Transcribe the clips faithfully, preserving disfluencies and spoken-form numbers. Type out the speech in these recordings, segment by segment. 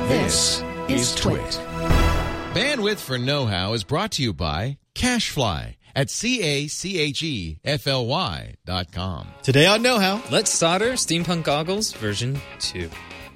This is Twit. Bandwidth for Know-How is brought to you by CacheFly at C A C H E F L Y dot com. Today on Know-How, Let's Solder Steampunk Goggles version two.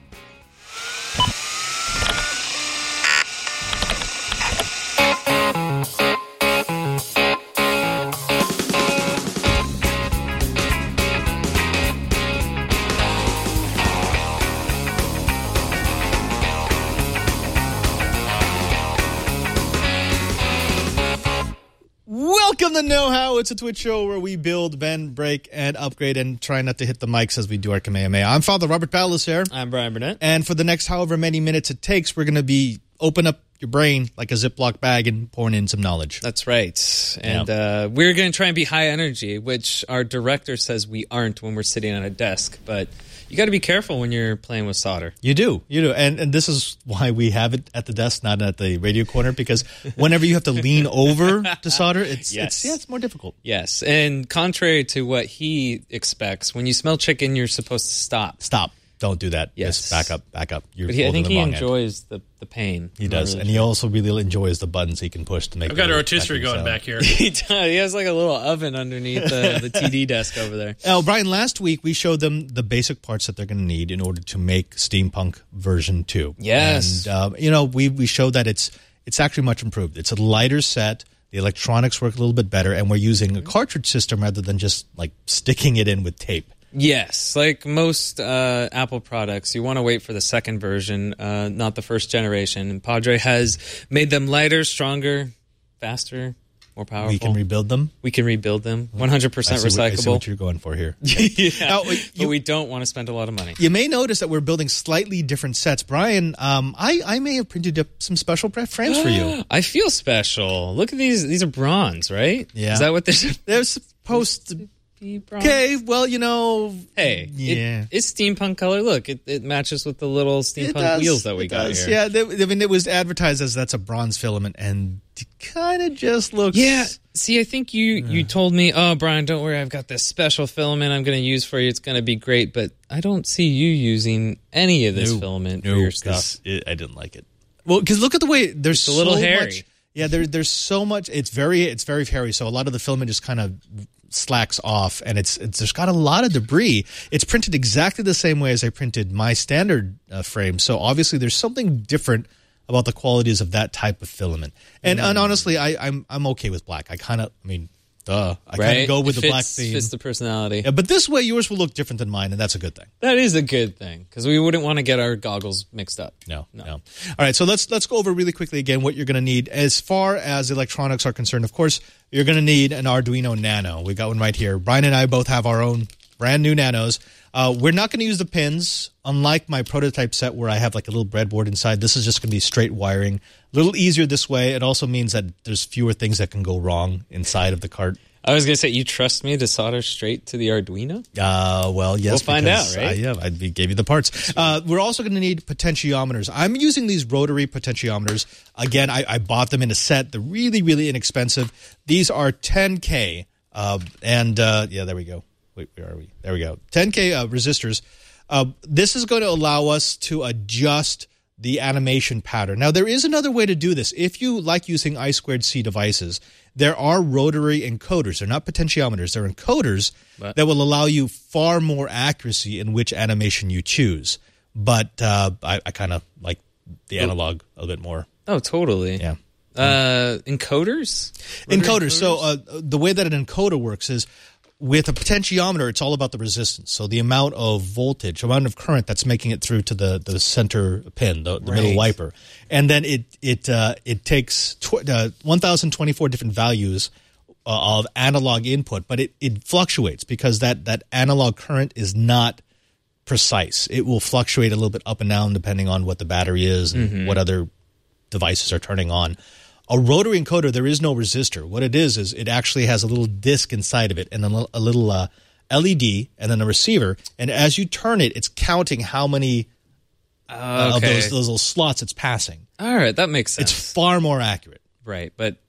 Welcome to Know-How. It's a Twitch show where we build, bend, break, and upgrade and try not to hit the mics as we do our Kamehameha. I'm Father Robert Ballas. I'm Brian Burnett. And for the next however many minutes it takes, we're going to be open up your brain like a Ziploc bag and pouring in some knowledge. That's right. And yeah. uh, we're going to try and be high energy, which our director says we aren't when we're sitting at a desk. But you got to be careful when you're playing with solder. You do. You do. And and this is why we have it at the desk, not at the radio corner, because whenever you have to lean over to solder, it's, yes. it's, yeah, it's more difficult. Yes. And contrary to what he expects, when you smell chicken, you're supposed to stop. Stop. Don't do that. Yes. Just back up, back up. You're but he, I think the he wrong enjoys end. the, the pain. He does. Really and he also really enjoys the buttons he can push to make I've got a the rotisserie going sound. back here. he does. He has like a little oven underneath the, the T D desk over there. Oh, Brian, last week we showed them the basic parts that they're going to need in order to make Steampunk version two. Yes. And, uh, you know, we, we showed that it's it's actually much improved. It's a lighter set. The electronics work a little bit better, and we're using a cartridge system rather than just, like, sticking it in with tape. Yes, like most uh, Apple products, you want to wait for the second version, uh, not the first generation. And Padre has made them lighter, stronger, faster, more powerful. We can rebuild them. We can rebuild them. one hundred percent I see recyclable. What, I see what you're going for here. yeah, now, you, but we don't want to spend a lot of money. You may notice that we're building slightly different sets. Brian, um, I, I may have printed up some special frames for you. I feel special. Look at these. These are bronze, right? Yeah. Is that what they're They're supposed to be bronze? Okay, well, you know. Hey, yeah. it, it's steampunk color. Look, it, it matches with the little steampunk wheels that we got does. here. Yeah, they, I mean, it was advertised as that's a bronze filament, and it kind of just looks. Yeah. See, I think you, you told me, oh, Brian, don't worry, I've got this special filament I'm going to use for you. It's going to be great, but I don't see you using any of this no, filament no, for your stuff. It, I didn't like it. Well, because look at the way there's it's a little so hairy. Much, yeah, there, there's so much. It's very, it's very hairy. So a lot of the filament just kind of slacks off, and it's, it's there's got a lot of debris. It's printed exactly the same way as I printed my standard uh, frame. So obviously, there's something different about the qualities of that type of filament. And, mm. and honestly, I, I'm I'm okay with black. I kind of, I mean, duh, I right? kind of go with it the fits, black theme. Fits the personality. Yeah, but this way, yours will look different than mine, and that's a good thing. That is a good thing, because we wouldn't want to get our goggles mixed up. No, no, no. All right, so let's let's go over really quickly again what you're going to need. As far as electronics are concerned, of course, you're going to need an Arduino Nano. We got one right here. Brian and I both have our own brand new Nanos. Uh, we're not going to use the pins, unlike my prototype set where I have like a little breadboard inside. This is just going to be straight wiring. A little easier this way. It also means that there's fewer things that can go wrong inside of the cart. I was going to say, you trust me to solder straight to the Arduino? Uh, well, yes. We'll find out, right? I, yeah, I gave you the parts. Uh, we're also going to need potentiometers. I'm using these rotary potentiometers. Again, I, I bought them in a set. They're really, really inexpensive. These are ten K. Uh, and, uh, yeah, there we go. Wait, where are we? There we go. ten K uh, resistors. Uh, this is going to allow us to adjust the animation pattern. Now, there is another way to do this. If you like using I two C devices, there are rotary encoders. They're not potentiometers. They're encoders what? that will allow you far more accuracy in which animation you choose. But uh, I, I kind of like the analog a little bit more. Oh, totally. Yeah. Uh, encoders? Encoders. encoders? So uh, the way that an encoder works is with a potentiometer, it's all about the resistance. So the amount of voltage, amount of current that's making it through to the, the center pin, the, the right. middle wiper. And then it it uh, it takes tw- uh, one thousand twenty-four different values uh, of analog input, but it, it fluctuates because that, that analog current is not precise. It will fluctuate a little bit up and down depending on what the battery is and mm-hmm. what other devices are turning on. A rotary encoder, there is no resistor. What it is, is it actually has a little disc inside of it and a, a little uh, L E D and then a receiver. And as you turn it, it's counting how many uh, okay. of those, those little slots it's passing. All right, that makes sense. It's far more accurate. Right, but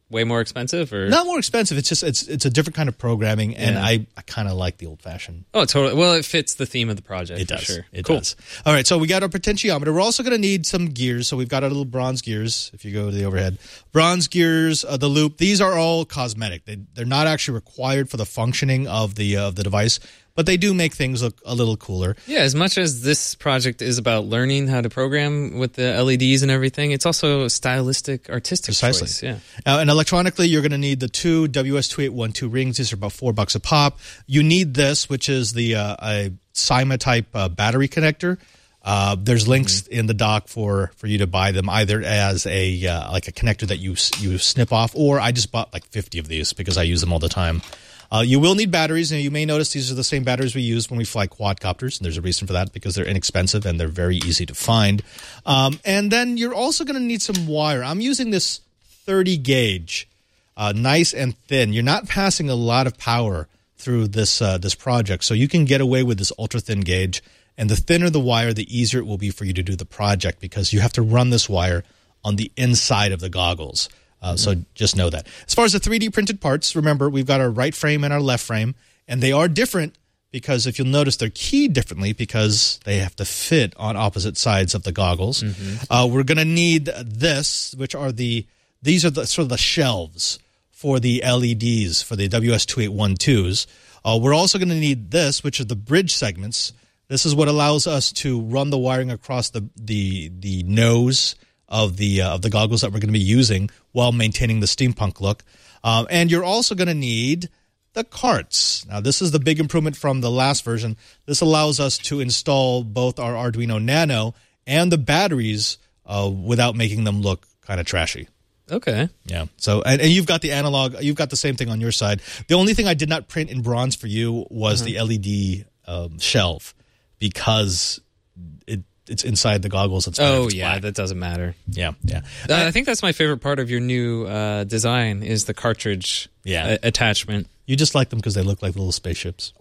way more expensive, or not more expensive. It's just it's it's a different kind of programming, and Yeah. I, I kind of like the old fashioned. Oh, totally. Well, it fits the theme of the project. It for does. Sure. It cool. does. All right, so we got our potentiometer. We're also going to need some gears. So we've got our little bronze gears. If you go to the overhead, bronze gears, uh, the loop. These are all cosmetic. They they're not actually required for the functioning of the uh, of the device, but they do make things look a little cooler. Yeah, as much as this project is about learning how to program with the L E Ds and everything, it's also a stylistic, artistic Precisely. choice. Yeah. Uh, and electronically, you're going to need the two W S two eight one two rings. These are about four bucks a pop. You need this, which is the uh, a Cyma type uh, battery connector. Uh, there's links mm-hmm. in the doc for, for you to buy them either as a uh, like a connector that you you snip off, or I just bought like fifty of these because I use them all the time. Uh, you will need batteries, and you may notice these are the same batteries we use when we fly quadcopters, and there's a reason for that because they're inexpensive and they're very easy to find. Um, and then you're also going to need some wire. I'm using this thirty gauge, uh, nice and thin. You're not passing a lot of power through this uh, this project, so you can get away with this ultra thin gauge. And the thinner the wire, the easier it will be for you to do the project because you have to run this wire on the inside of the goggles. Uh, so just know that. As far as the three D printed parts, remember, we've got our right frame and our left frame, and they are different because if you'll notice, they're keyed differently because they have to fit on opposite sides of the goggles. Mm-hmm. Uh, we're going to need this, which are the, these are the sort of the shelves for the L E Ds, for the W S two eight one twos. Uh, we're also going to need this, which are the bridge segments. This is what allows us to run the wiring across the, the, the nose of the uh, of the goggles that we're going to be using while maintaining the steampunk look. Um, and you're also going to need the carts. Now, this is the big improvement from the last version. This allows us to install both our Arduino Nano and the batteries uh, without making them look kind of trashy. Okay. Yeah. So, and, and you've got the analog. You've got the same thing on your side. The only thing I did not print in bronze for you was uh-huh. the L E D um, shelf because it it's inside the goggles. It's oh, it's yeah, black. That doesn't matter. Yeah, yeah. Uh, I think that's my favorite part of your new uh, design is the cartridge yeah. a- attachment. You just like them because they look like little spaceships.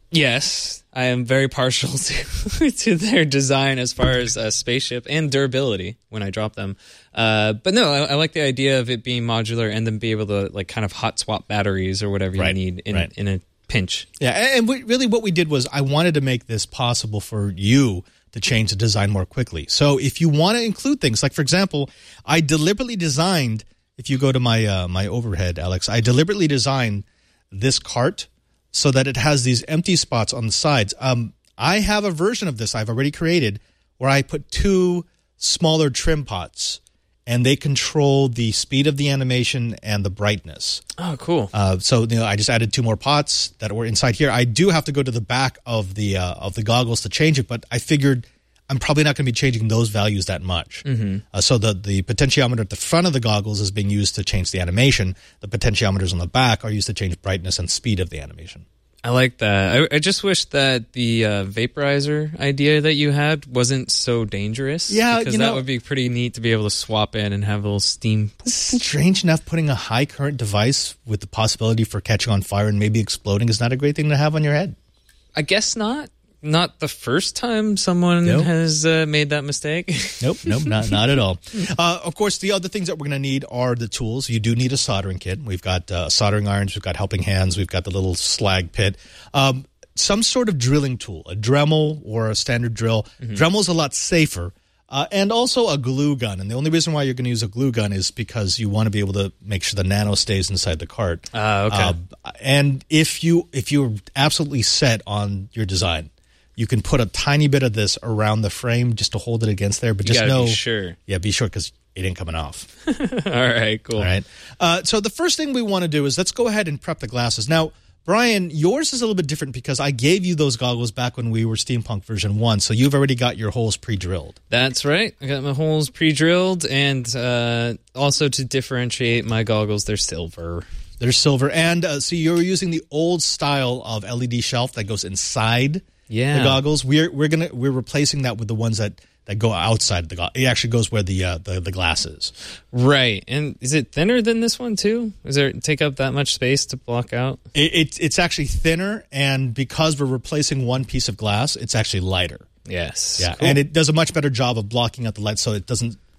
Yes, I am very partial to to their design as far as uh, spaceship and durability when I drop them. Uh, but no, I, I like the idea of it being modular and then be able to like kind of hot swap batteries or whatever right. you need in, right. in a pinch. Yeah, and, and we, really what we did was I wanted to make this possible for you to change the design more quickly. So if you want to include things, like for example, I deliberately designed, if you go to my uh, my overhead, Alex, I deliberately designed this cart so that it has these empty spots on the sides. Um, I have a version of this I've already created where I put two smaller trim pots, and they control the speed of the animation and the brightness. Oh, cool. Uh, so you know, I just added two more pots that were inside here. I do have to go to the back of the uh, of the goggles to change it, but I figured I'm probably not going to be changing those values that much. Mm-hmm. Uh, so the, the potentiometer at the front of the goggles is being used to change the animation. The potentiometers on the back are used to change brightness and speed of the animation. I like that. I, I just wish that the uh, vaporizer idea that you had wasn't so dangerous. Yeah, because you know, that would be pretty neat to be able to swap in and have a little steam. Strange enough, putting a high current device with the possibility for catching on fire and maybe exploding is not a great thing to have on your head. I guess not. Not the first time someone nope. has uh, made that mistake. Nope, nope, not not at all. Uh, of course, the other things that we're going to need are the tools. You do need a soldering kit. We've got uh, soldering irons, we've got helping hands, we've got the little slag pit. Um, some sort of drilling tool, a Dremel or a standard drill. Mm-hmm. Dremel's a lot safer. Uh, and also a glue gun. And the only reason why you're going to use a glue gun is because you want to be able to make sure the Nano stays inside the cart. Uh, okay. Uh, and if, you, if you're absolutely set on your design, you can put a tiny bit of this around the frame just to hold it against there. But you just know, be sure. Yeah, be sure because it ain't coming off. All right, cool. All right. Uh, so the first thing we want to do is let's go ahead and prep the glasses. Now, Brian, yours is a little bit different because I gave you those goggles back when we were Steampunk version one, so you've already got your holes pre-drilled. That's right. I got my holes pre-drilled, and uh, also to differentiate my goggles, they're silver. They're silver. And uh, so you're using the old style of L E D shelf that goes inside yeah. the goggles. We're we're gonna we're replacing that with the ones that, that go outside the goggles. It actually goes where the, uh, the the glass is. Right. And is it thinner than this one too? Does it take up that much space to block out? It, it it's actually thinner, and because we're replacing one piece of glass, it's actually lighter. Yes. Yeah. Cool. And it does a much better job of blocking out the light, so it doesn't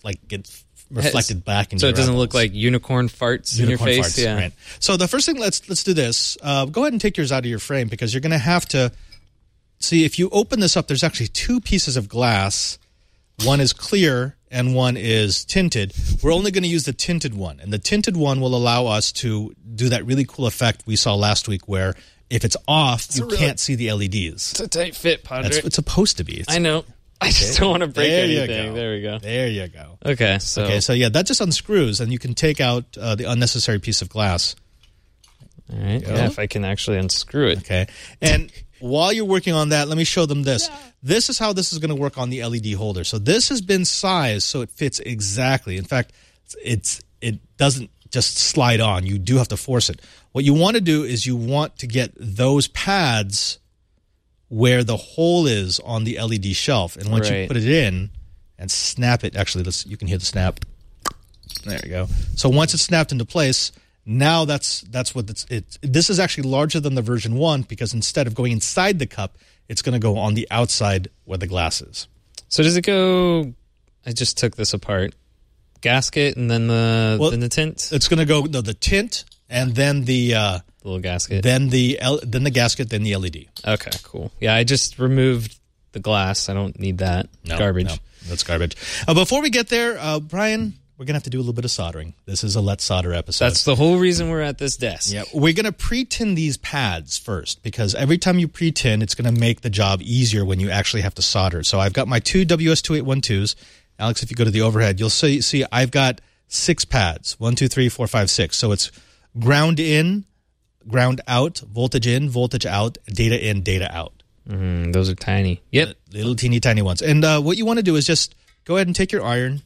like get reflected back into so your it doesn't eyeballs. look like unicorn farts Unicorn in your face. farts, Yeah. right. So the first thing, let's let's do this. Uh, go ahead and take yours out of your frame because you're going to have to see if you open this up. There's actually two pieces of glass. One is clear and one is tinted. We're only going to use the tinted one, and the tinted one will allow us to do that really cool effect we saw last week, where if it's off, you really- can't see the L E Ds. It's a tight fit, Padre. That's what it's supposed to be. It's, I know. I just don't want to break there you anything. go. There we go. There you go. Okay, so Okay, so yeah, that just unscrews, and you can take out uh, the unnecessary piece of glass. all right. Yeah, if I can actually unscrew it. Okay, and while you're working on that, let me show them this. This is how this is going to work on the L E D holder. So this has been sized so it fits exactly. In fact, it's it doesn't just slide on. You do have to force it. What you want to do is you want to get those pads where the hole is on the L E D shelf, and once you Right. put it in and snap it, actually, let's, you can hear the snap. There you go. So once it's snapped into place, now that's that's what it's. It, this is actually larger than the version one because instead of going inside the cup, it's going to go on the outside where the glass is. So does it go? I just took this apart. Gasket and then the Well, then the tint, It's going to go no the tint and then the uh, the little gasket. then the L, then the gasket, then the L E D. Okay, cool. Yeah, I just removed the glass. I don't need that. No, Garbage. no, that's garbage. Uh, before we get there, uh, Brian, we're going to have to do a little bit of soldering. This is a Let's Solder episode. That's the whole reason we're at this desk. Yeah, we're going to pre-tin these pads first because every time you pre-tin, it's going to make the job easier when you actually have to solder. So I've got my two W S two eight twelves. Alex, if you go to the overhead, you'll see, see I've got six pads. One, two, three, four, five, six. So it's ground in, ground out, voltage in, voltage out, data in, data out. Mm, those are tiny. Yep. Little teeny tiny ones. And uh, what you want to do is just go ahead and take your iron.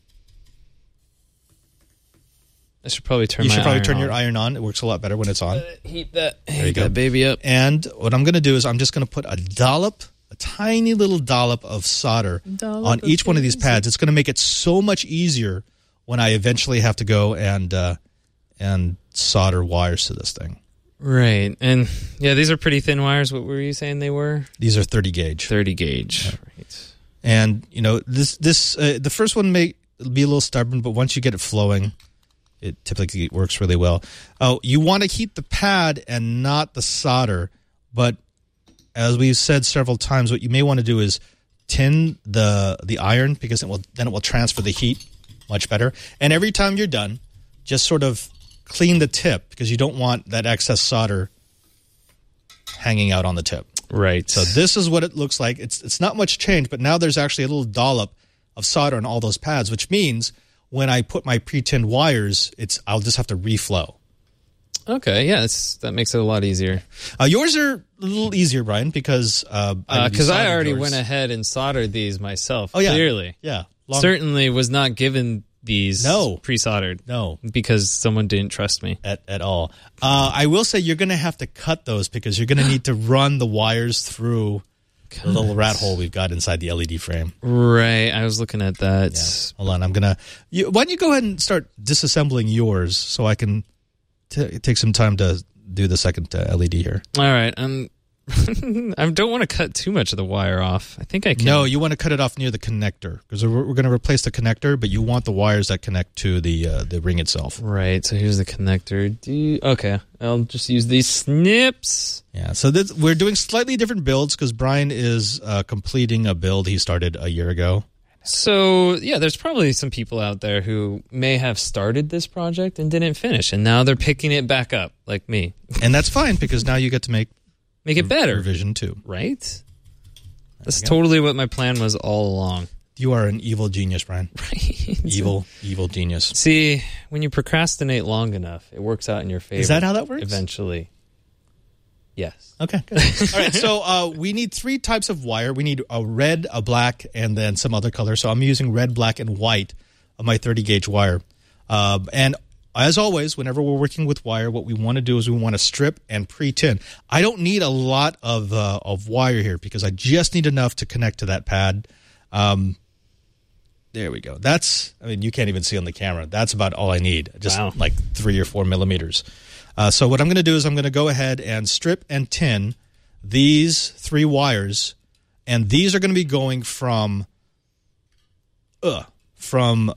I should probably turn. You my should probably iron turn on. your iron on. It works a lot better when it's on. Heat that. There you go. that baby up. And what I'm going to do is I'm just going to put a dollop, a tiny little dollop of solder Dollop on of each one of these easy. pads. It's going to make it so much easier when I eventually have to go and uh, and solder wires to this thing. Right, and yeah, these are pretty thin wires. What were you saying they were? These are thirty gauge. Thirty gauge. Right. And you know this this uh, the first one may be a little stubborn, but once you get it flowing, it typically works really well. Oh, you want to heat the pad and not the solder, but as we've said several times, what you may want to do is tin the the iron because it will then it will transfer the heat much better. And every time you're done, just sort of clean the tip because you don't want that excess solder hanging out on the tip. Right. So this is what it looks like. It's it's not much change, but now there's actually a little dollop of solder on all those pads, which means when I put my pre-tinned wires, it's I'll just have to reflow. Okay, yeah, it's, that makes it a lot easier. Uh, yours are a little easier, Brian, because uh, Because I, soldered already yours. went ahead and soldered these myself. Oh yeah, clearly, yeah. Long- certainly was not given these No. pre-soldered. No. because someone didn't trust me. At, at all. Uh, I will say you're going to have to cut those because you're going to need to run the wires through the little rat hole we've got inside the L E D frame. Right, I was looking at that. Yeah. Hold on, I'm going to... You, why don't you go ahead and start disassembling yours so I can t- take some time to do the second uh, L E D here. All right, um, I don't want to cut too much of the wire off. I think I can. No, you want to cut it off near the connector because we're, we're going to replace the connector, but you want the wires that connect to the uh, the ring itself. Right, so here's the connector. Do you, okay, I'll just use these snips. Yeah, so this, we're doing slightly different builds because Brian is uh, completing a build he started a year ago. So, yeah, there's probably some people out there who may have started this project and didn't finish, and now they're picking it back up, like me. And that's fine because now you get to make Make it better, revision two. right? That's totally what my plan was all along. You are an evil genius, Brian. Right? Evil, evil genius. See, when you procrastinate long enough, it works out in your favor. Is that how that works? Eventually. Yes. Okay, good. All right, so uh, we need three types of wire. We need a red, a black, and then some other color. So I'm using red, black, and white of my thirty gauge wire. Uh, and as always, whenever we're working with wire, what we want to do is we want to strip and pre-tin. I don't need a lot of uh, of wire here because I just need enough to connect to that pad. Um, there we go. That's, I mean, you can't even see on the camera. That's about all I need, just Wow. like three or four millimeters. Uh, so what I'm going to do is I'm going to go ahead and strip and tin these three wires, and these are going to be going from uh, from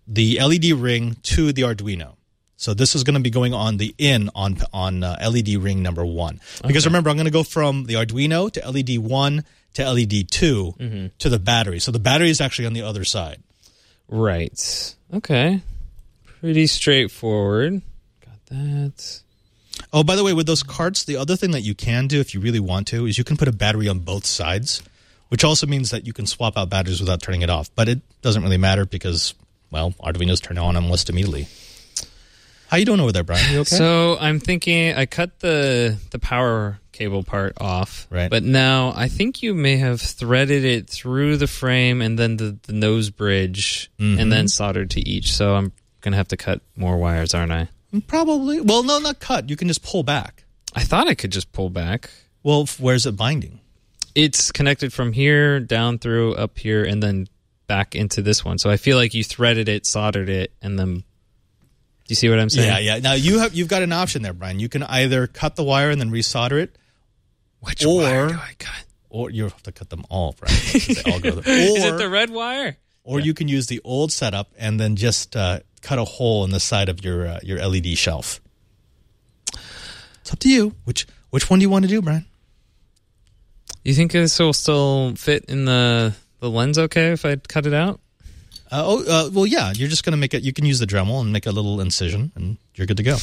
the L E D ring to the Arduino. So this is going to be going on the in on on uh, L E D ring number one. Because okay. remember, I'm going to go from the Arduino to L E D one to L E D two mm-hmm. to the battery. So the battery is actually on the other side. Right. Okay. Pretty straightforward. Got that. Oh, by the way, with those carts, the other thing that you can do if you really want to is you can put a battery on both sides, which also means that you can swap out batteries without turning it off. But it doesn't really matter because, well, Arduinos turn on almost immediately. How you doing over there, Brian? You okay? So I'm thinking I cut the the power cable part off, right? But now I think you may have threaded it through the frame and then the, the nose bridge mm-hmm. and then soldered to each. So I'm going to have to cut more wires, aren't I? Probably. Well, no, not cut. You can just pull back. I thought I could just pull back. Well, where's it binding? It's connected from here, down through, up here, and then back into this one. So I feel like you threaded it, soldered it, and then... Do you see what I'm saying? Yeah, yeah. Now, you have, you've got an option there, Brian. You can either cut the wire and then resolder it. Which or, wire do I cut? Or you have to cut them all, Brian. They all go there. Or, Is it the red wire? Or yeah. you can use the old setup and then just uh, cut a hole in the side of your uh, your L E D shelf. It's up to you. Which which one do you want to do, Brian? You think this will still fit in the, the lens okay if I cut it out? Uh, oh, uh, well, yeah. You're just going to make it. You can use the Dremel and make a little incision, and you're good to go.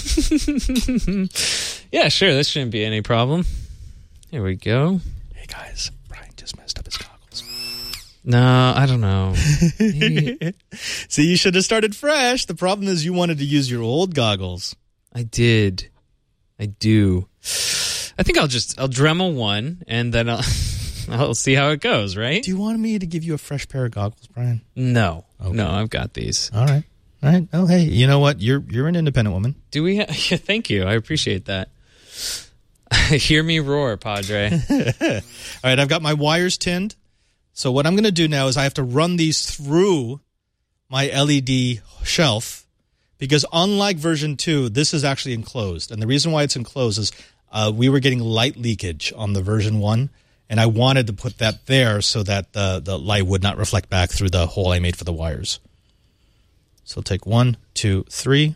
Yeah, sure. That shouldn't be any problem. Here we go. Hey, guys. Brian just messed up his goggles. No, I don't know. See, you should have started fresh. The problem is you wanted to use your old goggles. I did. I do. I think I'll just, I'll Dremel one, and then I'll... I'll see how it goes, right? Do you want me to give you a fresh pair of goggles, Brian? No. Okay. No, I've got these. All right. All right. Oh, hey, you know what? You're you're an independent woman. Do we? Ha- yeah, thank you. I appreciate that. Hear me roar, Padre. All right, I've got my wires tinned. So what I'm going to do now is I have to run these through my L E D shelf because unlike version two, this is actually enclosed. And the reason why it's enclosed is uh, we were getting light leakage on the version one. And I wanted to put that there so that the, the light would not reflect back through the hole I made for the wires. So take one, two, three.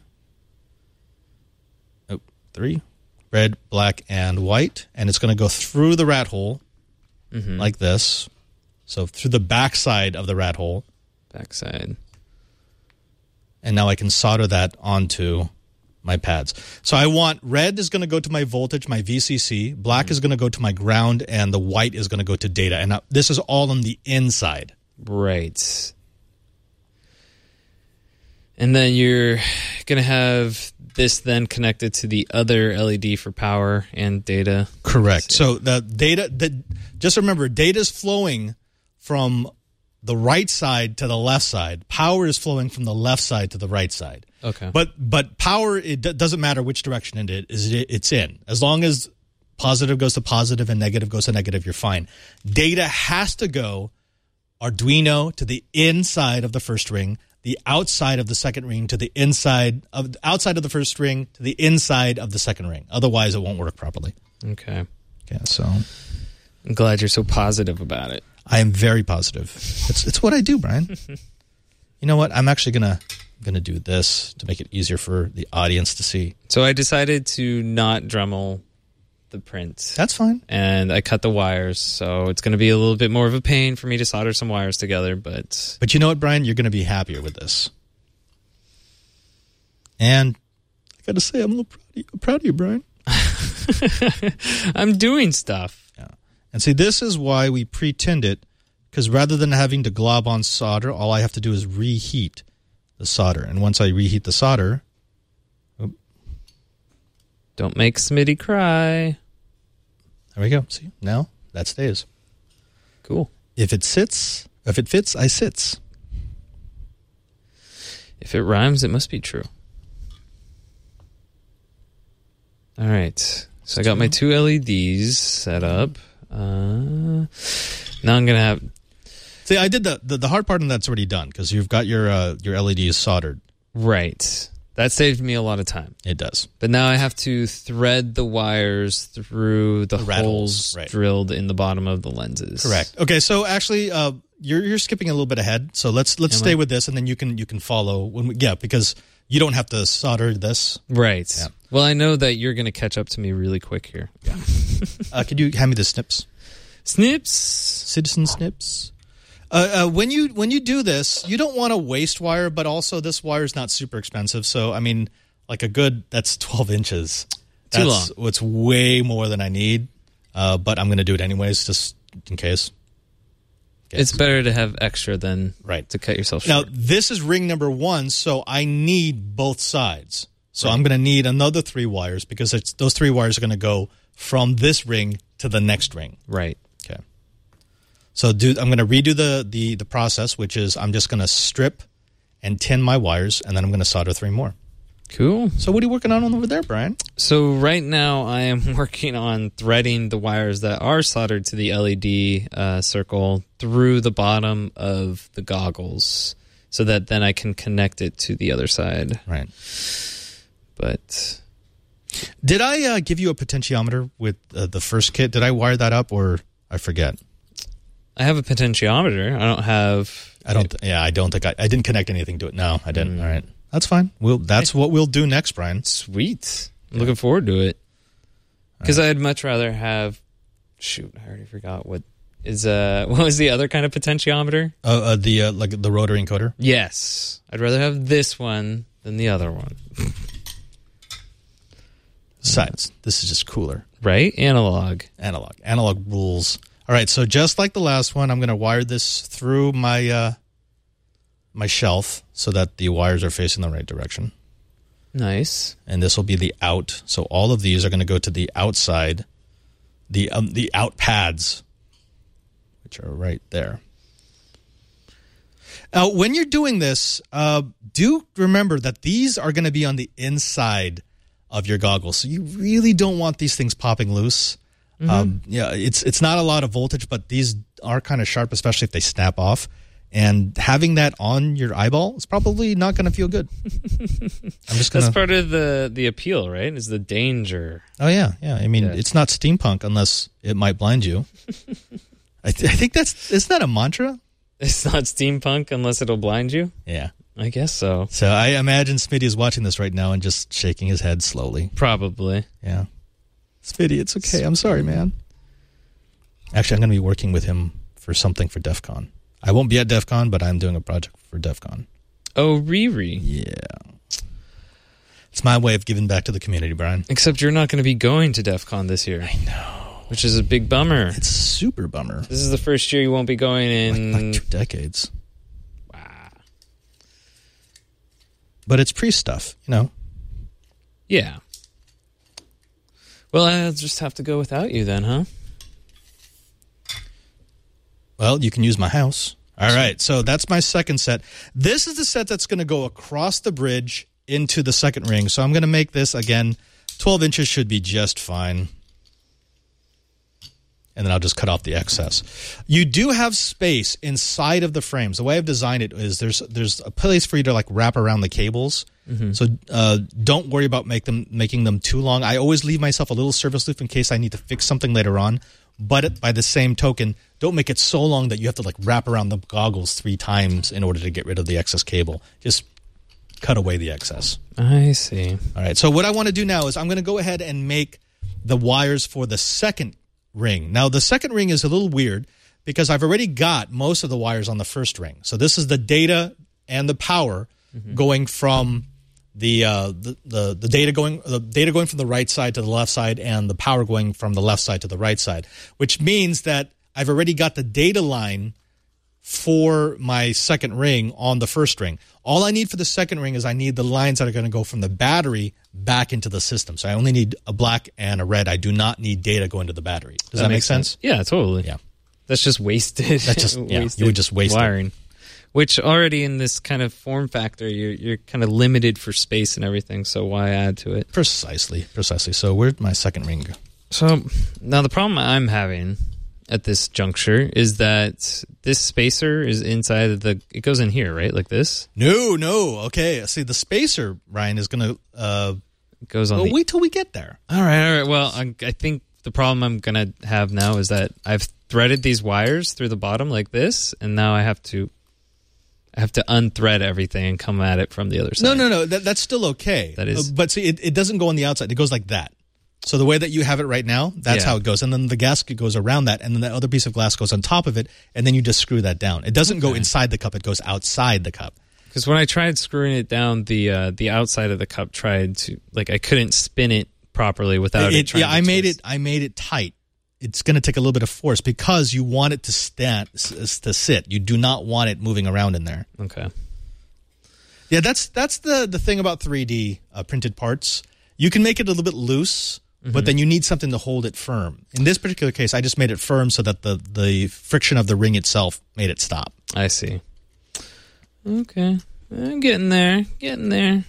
Oh, three. Red, black, and white. And it's going to go through the rat hole mm-hmm. like this. So through the back side of the rat hole. Backside. And now I can solder that onto my pads. So I want red is going to go to my voltage, my V C C. Black mm-hmm. is going to go to my ground, and the white is going to go to data. And now, this is all on the inside. Right. And then you're going to have this then connected to the other L E D for power and data. Correct. So the data, the, just remember, data is flowing from the right side to the left side. Power is flowing from the left side to the right side. Okay. But but power, it d- doesn't matter which direction it is. It's in. As long as positive goes to positive and negative goes to negative, you're fine. Data has to go Arduino to the inside of the first ring, the outside of the second ring to the inside of outside of the first ring to the inside of the second ring. Otherwise, it won't work properly. Okay. Yeah. So I'm glad you're so positive about it. I am very positive. It's it's what I do, Brian. You know what? I'm actually gonna gonna do this to make it easier for the audience to see. So I decided to not Dremel the print. That's fine. And I cut the wires, so it's going to be a little bit more of a pain for me to solder some wires together. But but you know what, Brian? You're going to be happier with this. And I got to say, I'm a little proud of you, proud of you Brian. I'm doing stuff. Yeah. And see, this is why we pre-tinned it, because rather than having to glob on solder, all I have to do is reheat the solder. And once I reheat the solder... Oops, don't make Smitty cry. There we go. See, now that stays. Cool. If it sits, if it fits, I sits. If it rhymes, it must be true. All right. So I got my two L E Ds set up. Uh, now I'm going to have... See, I did the, the, the hard part, and that's already done, because you've got your uh, your L E Ds soldered. Right. That saved me a lot of time. It does. But now I have to thread the wires through the, the holes right. drilled in the bottom of the lenses. Correct. Okay, so actually, uh, you're you're skipping a little bit ahead. So let's let's Am stay I? with this, and then you can you can follow when we, yeah, because you don't have to solder this. Right. Yeah. Well, I know that you're going to catch up to me really quick here. Yeah. uh, could you hand me the snips? Snips. Citizen snips. Uh, uh, when you when you do this, you don't want to waste wire, but also this wire is not super expensive. So I mean, like a good that's twelve inches. Too That's long. It's way more than I need, uh, but I'm going to do it anyways, just in case. Yes. It's better to have extra than Right. to cut yourself Now, short. this is ring number one, so I need both sides. So I'm going to need another three wires because it's, those three wires are going to go from this ring to the next ring. Right. Okay. So do, I'm going to redo the, the, the process, which is I'm just going to strip and tin my wires, and then I'm going to solder three more. Cool. So what are you working on over there, Brian? So right now I am working on threading the wires that are soldered to the L E D uh, circle through the bottom of the goggles so that then I can connect it to the other side. Right. But Did I uh, give you a potentiometer with uh, the first kit? Did I wire that up, or I forget? I have a potentiometer. I don't have... I don't. Th- yeah, I don't think I, I didn't connect anything to it. No, I didn't. Mm. All right, that's fine. We'll. That's what we'll do next, Brian. Sweet. I'm yeah. looking forward to it. Because right. I'd much rather have... Shoot, I already forgot what is... Uh, what was the other kind of potentiometer? Uh, uh, the uh, like the rotary encoder? Yes. I'd rather have this one than the other one. Besides, this is just cooler. Right? Analog. Analog. Analog rules. All right, so just like the last one, I'm going to wire this through my uh, my shelf so that the wires are facing the right direction. Nice. And this will be the out. So all of these are going to go to the outside, the um, the out pads, which are right there. Now, when you're doing this, uh, do remember that these are going to be on the inside of your goggles. So you really don't want these things popping loose. Mm-hmm. Um, yeah, it's it's not a lot of voltage, but these are kind of sharp, especially if they snap off. And having that on your eyeball is probably not going to feel good. I'm just gonna... That's part of the, the appeal, right? Is the danger. Oh, yeah. Yeah. I mean, yeah. It's not steampunk unless it might blind you. I, th- I think that's... Isn't that a mantra? It's not steampunk unless it'll blind you? Yeah. I guess so. So I imagine Smitty is watching this right now and just shaking his head slowly. Probably. Yeah. Smitty, it's okay. I'm sorry, man. Actually, I'm going to be working with him for something for DEF CON. I won't be at DEF CON, but I'm doing a project for DEF CON. Oh, Riri. Yeah. It's my way of giving back to the community, Brian. Except you're not going to be going to DEF CON this year. I know. Which is a big bummer. It's a super bummer. This is the first year you won't be going in... Like, like two decades. Wow. But it's pre-stuff, you know? Yeah. Well, I'll just have to go without you then, huh? Well, you can use my house. All right, so that's my second set. This is the set that's going to go across the bridge into the second ring. So I'm going to make this, again, twelve inches should be just fine. And then I'll just cut off the excess. You do have space inside of the frames. The way I've designed it is there's there's a place for you to like wrap around the cables. Mm-hmm. So uh, don't worry about make them making them too long. I always leave myself a little service loop in case I need to fix something later on. But by the same token, don't make it so long that you have to like wrap around the goggles three times in order to get rid of the excess cable. Just cut away the excess. I see. All right. So what I want to do now is I'm going to go ahead and make the wires for the second ring. Now, the second ring is a little weird because I've already got most of the wires on the first ring. So this is the data and the power mm-hmm. going from the, uh, the the the data going the data going from the right side to the left side and the power going from the left side to the right side, which means that I've already got the data line for my second ring on the first ring. All I need for the second ring is I need the lines that are going to go from the battery back into the system. So I only need a black and a red. I do not need data going to the battery. Does that, that make sense? sense? Yeah, totally. Yeah. That's just wasted. That's just yeah, you would just waste wiring. It. Which already in this kind of form factor, you're you're kind of limited for space and everything. So why add to it? Precisely, precisely. So where'd my second ring go? So now the problem I'm having at this juncture is that this spacer is inside of the. It goes in here, right? Like this. No, no. Okay. See, the spacer, Ryan, is going to. Uh, it goes on. Well, the, wait till we get there. All right, all right. Well, I, I think the problem I'm going to have now is that I've threaded these wires through the bottom like this, and now I have to I have to unthread everything and come at it from the other side. No, no, no. That, that's still okay. That is, uh, but see, it, it doesn't go on the outside. It goes like that. So the way that you have it right now, that's Yeah. how it goes. And then the gasket goes around that, and then the other piece of glass goes on top of it, and then you just screw that down. It doesn't go inside the cup. It goes outside the cup. Because when I tried screwing it down, the uh, the outside of the cup tried to, like, I couldn't spin it properly without it, It, trying yeah, to I made twist. it. I made it tight. It's going to take a little bit of force because you want it to stand s- to sit. You do not want it moving around in there. Okay. Yeah, that's that's the the thing about three D uh, printed parts. You can make it a little bit loose, mm-hmm. but then you need something to hold it firm. In this particular case, I just made it firm so that the the friction of the ring itself made it stop. I see. Okay. I'm getting there. Getting there.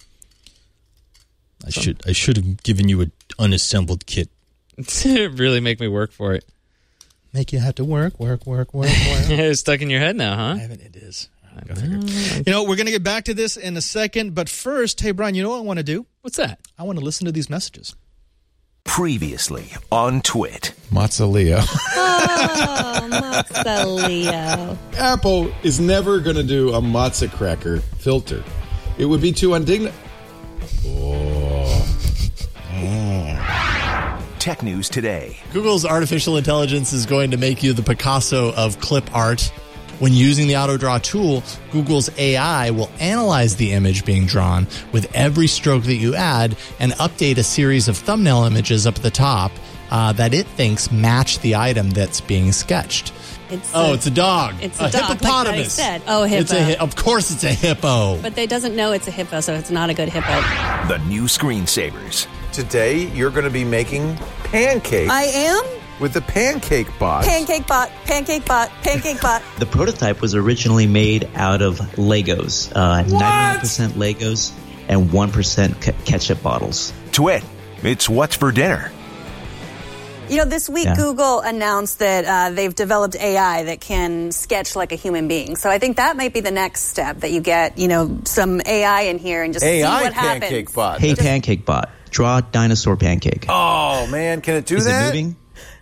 I should I should have given you an unassembled kit. Really make me work for it. Make you have to work, work, work, work, work. It's stuck in your head now, huh? I haven't. It is. Go figure. You know, we're going to get back to this in a second, but first, hey, Brian, you know what I want to do? What's that? I want to listen to these messages. Previously on Twit. Mozzaleo. Oh, mozzarella. Apple is never going to do a matzo cracker filter. It would be too undignified. Tech News Today. Google's artificial intelligence is going to make you the Picasso of clip art. When using the AutoDraw tool, Google's A I will analyze the image being drawn with every stroke that you add and update a series of thumbnail images up at the top uh, that it thinks match the item that's being sketched. It's Oh, a, it's a dog. It's a, a dog, like hippopotamus. Patty said. Oh, hippo. It's a hi- of course it's a hippo. But they doesn't know it's a hippo, so it's not a good hippo. The new screensavers. Today, you're going to be making pancakes I am? with the Pancake Bot. Pancake bot, pancake bot, pancake bot. The prototype was originally made out of Legos, uh, ninety-nine percent Legos and one percent ke- ketchup bottles. Twit. It's what's for dinner. You know, this week Yeah. Google announced that uh, they've developed A I that can sketch like a human being. So I think that might be the next step, that you get, you know, some A I in here and just A I see what happens. Pancake Bot. Hey, Pancake Bot, draw a dinosaur pancake. Oh, man, can it do Is that? it moving?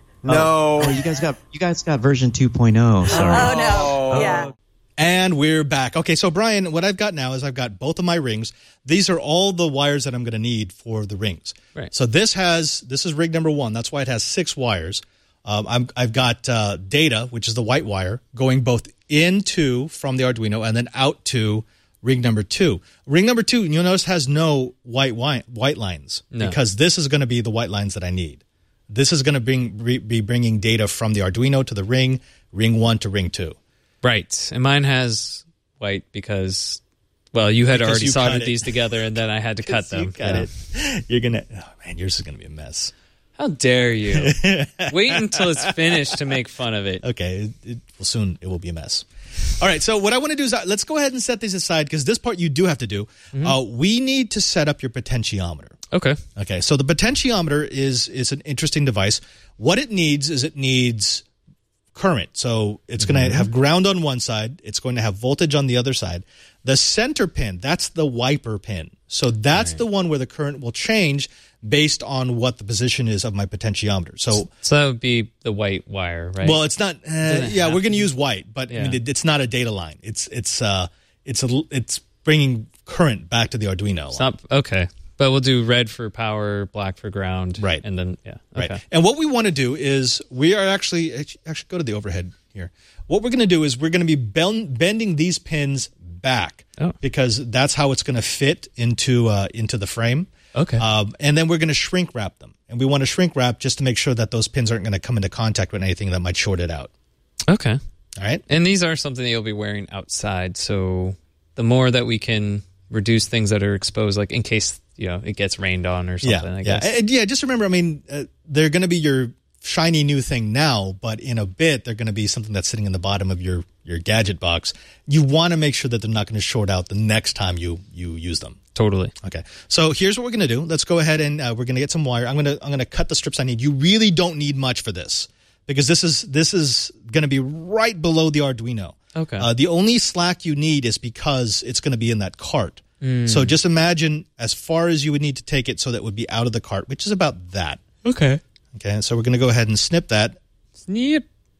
No. Oh, you guys got you guys got version two point oh. Sorry. Oh, no. Yeah. And we're back. Okay, so Brian, what I've got now is I've got both of my rings. These are all the wires that I'm going to need for the rings. Right. So this has this is rig number one. That's why it has six wires. Um, I'm, I've got uh, data, which is the white wire, going both into from the Arduino and then out to ring number two. Ring number two, you'll notice, has no white wi- white lines No. because this is going to be the white lines that I need. This is going to bring be bringing data from the Arduino to the ring, ring one to ring two. Right. And mine has white because, well, you had Because already you soldered cut it. these together and then I had to cut them. You got Yeah. it. You're gonna. Oh man, yours is gonna be a mess. How dare you? Wait until it's finished to make fun of it. Okay, it, it will soon. It will be a mess. All right. So what I want to do is uh, let's go ahead and set these aside because this part you do have to do. Mm-hmm. Uh, we need to set up your potentiometer. Okay. Okay. So the potentiometer is is an interesting device. What it needs is it needs current. So it's going to have ground on one side. It's going to have voltage on the other side. The center pin, that's the wiper pin. So that's the one where the current will change based on what the position is of my potentiometer. So, So that would be the white wire, right? well, it's not. Uh, yeah, have we're going to use white, but I Yeah. mean, it, it's not a data line. It's it's uh it's a it's bringing current back to the Arduino. It's not, okay. But we'll do red for power, black for ground. Right. And then, yeah. Okay. Right. And what we want to do is we are actually actually go to the overhead here. What we're going to do is we're going to be bend, bending these pins back Oh. because that's how it's going to fit into uh, into the frame. Okay. Um, and then we're going to shrink wrap them, and we want to shrink wrap just to make sure that those pins aren't going to come into contact with anything that might short it out. Okay. All right. And these are something that you'll be wearing outside. So the more that we can reduce things that are exposed, like in case, you know, it gets rained on or something, yeah, I yeah, guess. and, yeah. Just remember, I mean, uh, they're going to be your shiny new thing now, but in a bit they're going to be something that's sitting in the bottom of your your gadget box. You want to make sure that they're not going to short out the next time you you use them. Totally. Okay, so here's what we're going to do. Let's go ahead and uh, we're going to get some wire. I'm going to I'm going to cut the strips I need. You really don't need much for this because this is this is going to be right below the Arduino. Okay. Uh, the only slack you need is because it's going to be in that cart. So just imagine as far as you would need to take it so that it would be out of the cart, which is about that. Okay. Okay, so we're going to go ahead and snip that. Snip.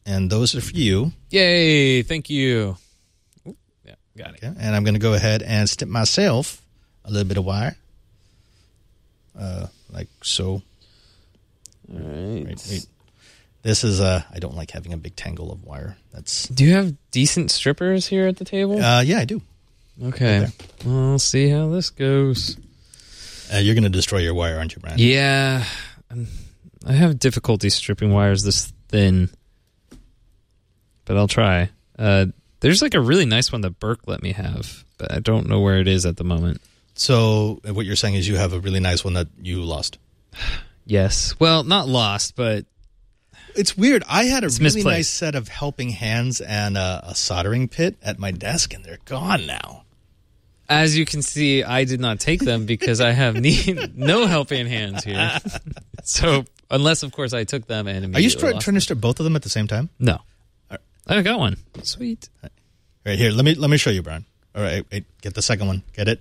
And those are for you. Yay! Thank you. Ooh, yeah, got it. Okay. And I'm going to go ahead and snip myself a little bit of wire. Uh, like so. All right. Wait, wait. This is, uh, I don't like having a big tangle of wire. That's. Do you have decent strippers here at the table? Uh, yeah, I do. Okay. Right well, we'll see how this goes. Uh, you're going to destroy your wire, aren't you, Brian? Yeah. I'm, I have difficulty stripping wires this thin, but I'll try. Uh, there's like a really nice one that Burke let me have, but I don't know where it is at the moment. So what you're saying is you have a really nice one that you lost. Yes. Well, not lost, but it's weird. I had a it's really misplaced. nice set of helping hands and a, a soldering pit at my desk, and they're gone now. As you can see, I did not take them because I have need, no helping hands here. So, unless, of course, I took them and immediately Are you try, lost trying to strip both of them at the same time? No. Right. I got one. Sweet. All right, here, let me let me show you, Brian. All right, wait, get the second one. Get it?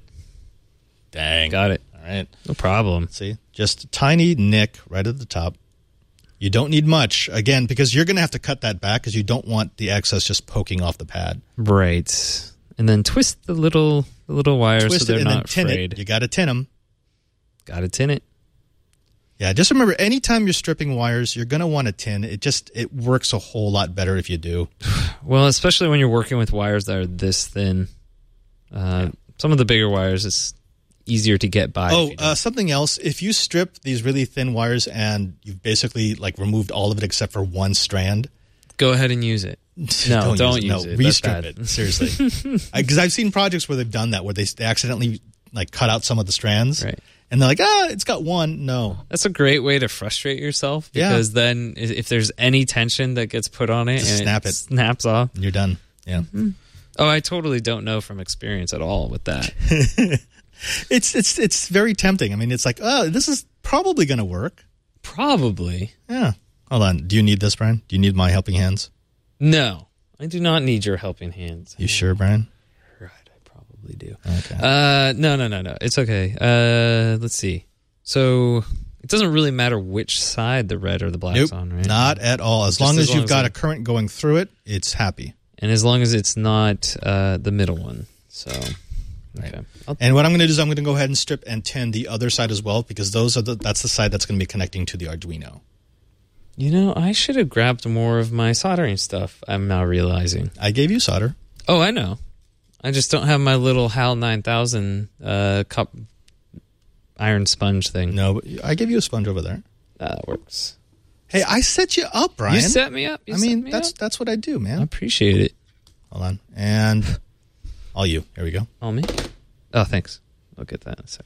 Dang. Got it. All right. No problem. See? Just a tiny nick right at the top. You don't need much, again, because you're going to have to cut that back because you don't want the excess just poking off the pad. Right. And then twist the little the little wires Twist so they're it and not then tin frayed. it. You got to tin them. Got to tin it. Yeah, just remember, anytime you're stripping wires, you're going to want a tin. It just it works a whole lot better if you do. Well, especially when you're working with wires that are this thin. Uh, yeah. Some of the bigger wires, it's easier to get by. Oh, uh, something else. If you strip these really thin wires and you've basically like removed all of it except for one strand, go ahead and use it. No, don't, don't use it. use it. No, restrip it. Seriously, because I've seen projects where they've done that, where they, they accidentally like cut out some of the strands, right? And they're like, ah, it's got one. No, that's a great way to frustrate yourself because yeah. then if there's any tension that gets put on it, just and snap it, it, snaps off, and you're done. Yeah. Mm-hmm. Oh, I totally don't know from experience at all with that. it's it's it's very tempting. I mean, it's like, oh, this is probably going to work. Probably. Yeah. Hold on. Do you need this, Brian? Do you need my helping hands? No, I do not need your helping hands. You sure, Brian? Right, I probably do. Okay. Uh, no, no, no, no. It's okay. Uh, let's see. So it doesn't really matter which side the red or the black's nope, on, right? Not at all. As Just long as, as long you've as got I... a current going through it, it's happy. And as long as it's not uh, the middle one. So, okay. Right. And what I'm going to do is I'm going to go ahead and strip and tin the other side as well, because those are the, that's the side that's going to be connecting to the Arduino. You know, I should have grabbed more of my soldering stuff, I'm now realizing. I gave you solder. Oh, I know. I just don't have my little HAL nine thousand uh, cup iron sponge thing. No, but I gave you a sponge over there. That works. Hey, I set you up, Brian. You set me up. You I mean, me that's up. that's what I do, man. I appreciate it. Hold on. And all you. Here we go. All me? Oh, thanks. I'll get that in a sec.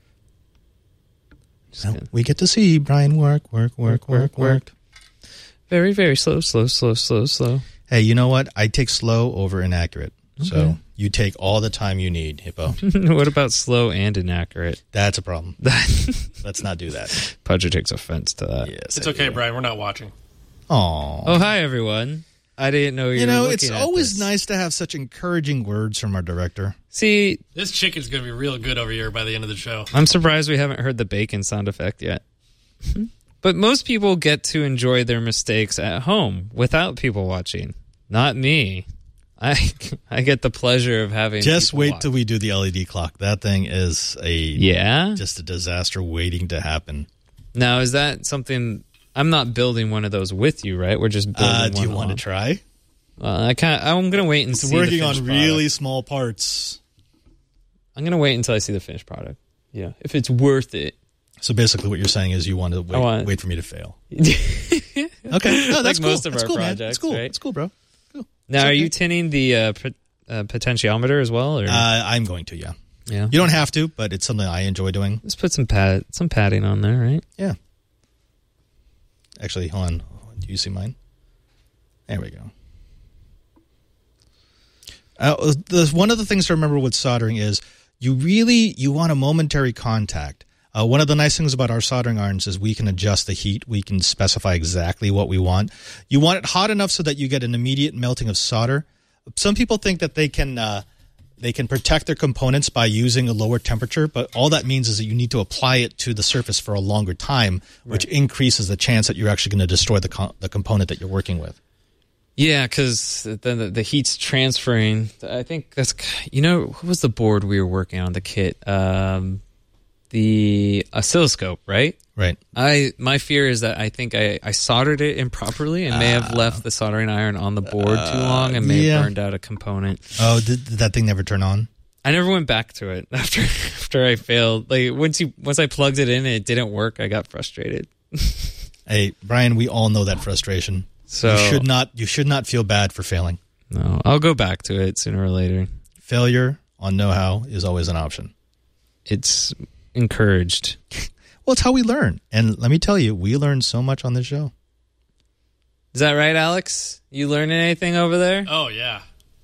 So we get to see Brian work, work, work, work, work, work. Very, very slow, slow, slow, slow, slow. Hey, you know what? I take slow over inaccurate. Okay. So you take all the time you need, Hippo. What about slow and inaccurate? That's a problem. Let's not do that. Pudger takes offense to that. Yes, it's I okay, do. Brian. We're not watching. Aww. Oh, hi, everyone. I didn't know you, you were know, looking it's at always this. nice to have such encouraging words from our director. See, this chicken's going to be real good over here by the end of the show. I'm surprised we haven't heard the bacon sound effect yet. But most people get to enjoy their mistakes at home without people watching. Not me. I I get the pleasure of having Just wait watch. till we do the L E D clock. That thing is a yeah, just a disaster waiting to happen. Now, is that something... I'm not building one of those with you, right? We're just building uh, one. Do you on. want to try? Uh, I can't. I'm going to wait and it's see. Working the on product. really small parts. I'm going to wait until I see the finished product. Yeah, if it's worth it. So basically, what you're saying is you want to wait, want... wait for me to fail. Okay, no, that's like cool. most of that's our cool, projects, man. It's cool. Right? It's cool, bro. Cool. Now, it's are okay. you tinning the uh, p- uh, potentiometer as well? Or? Uh, I'm going to, yeah. Yeah. You don't have to, but it's something I enjoy doing. Let's put some pad, some padding on there, right? Yeah. Actually, hold on. Do you see mine? There we go. Uh, the, one of the things to remember with soldering is you really you want a momentary contact. Uh, one of the nice things about our soldering irons is we can adjust the heat. We can specify exactly what we want. You want it hot enough so that you get an immediate melting of solder. Some people think that they can uh, they can protect their components by using a lower temperature, but all that means is that you need to apply it to the surface for a longer time, which right. increases the chance that you're actually going to destroy the co- the component that you're working with. Yeah, because then the, the heat's transferring. I think that's, you know, what was the board we were working on, the kit? Um, the oscilloscope, right? Right. I My fear is that I think I, I soldered it improperly and may have Uh, left the soldering iron on the board too long and may yeah. have burned out a component. Oh, did, did that thing never turn on? I never went back to it after after I failed. Like once you once I plugged it in and it didn't work, I got frustrated. Hey, Brian, we all know that frustration. So you should not you should not feel bad for failing. No, I'll go back to it sooner or later. Failure on know-how is always an option. It's encouraged. Well, it's how we learn. And let me tell you, we learn so much on this show. Is that right, Alex? You learning anything over there? Oh, yeah.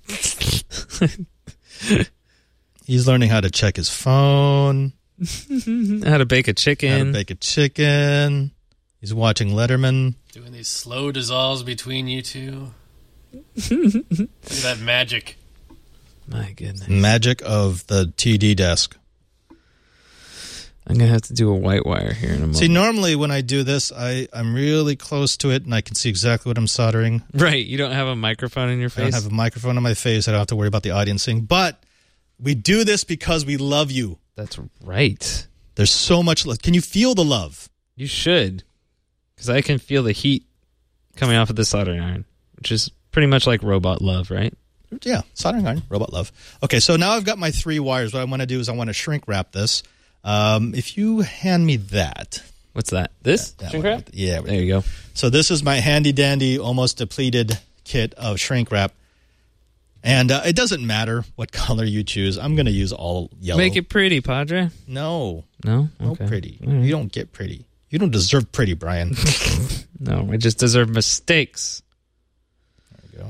He's learning how to check his phone. How to bake a chicken. How to bake a chicken. He's watching Letterman. Doing these slow dissolves between you two. Look at that magic. My goodness. Magic of the T D desk. I'm going to have to do a white wire here in a moment. See, normally when I do this, I, I'm really close to it and I can see exactly what I'm soldering. Right. You don't have a microphone in your face? I don't have a microphone on my face. I don't have to worry about the audience seeing. But we do this because we love you. That's right. There's so much love. Can you feel the love? You should. Because I can feel the heat coming off of the soldering iron, which is pretty much like robot love, right? Yeah, soldering iron, robot love. Okay, so now I've got my three wires. What I want to do is I want to shrink wrap this. Um, if you hand me that. What's that? This? That, that shrink one. wrap? Yeah. There you go. So this is my handy-dandy, almost depleted kit of shrink wrap. And uh, it doesn't matter what color you choose. I'm going to use all yellow. Make it pretty, Padre. No. No? No Okay. pretty. Right. You don't get pretty. You don't deserve pretty, Brian. No, I just deserve mistakes. There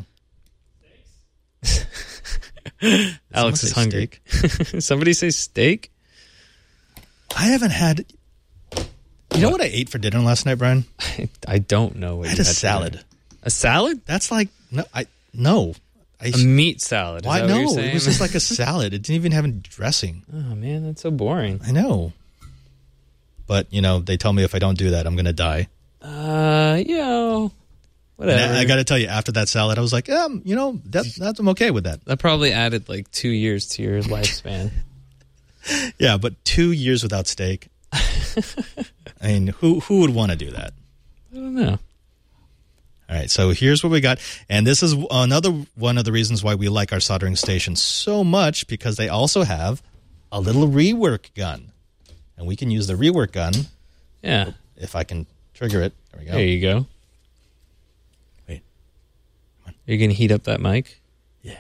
we go. Alex is hungry. Somebody say steak? I haven't had... You know what I ate for dinner last night, Brian? I, I don't know what I had you a had salad. for a salad? That's like... No. I no. I, A meat salad. Is Why that what no? you're saying? It was just like a salad. It didn't even have any dressing. Oh, man, that's so boring. I know. But, you know, they tell me if I don't do that, I'm going to die. Uh, you know, whatever. And I, I got to tell you, after that salad, I was like, um, you know, that, that's I'm okay with that. That probably added like two years to your lifespan. Yeah, but two years without steak. I mean, who who would want to do that? I don't know. All right, so here's what we got. And this is another one of the reasons why we like our soldering station so much, because they also have a little rework gun. And we can use the rework gun. Yeah. If I can trigger it. There we go. There you go. Wait. Come on. Are you going to heat up that mic? Yeah.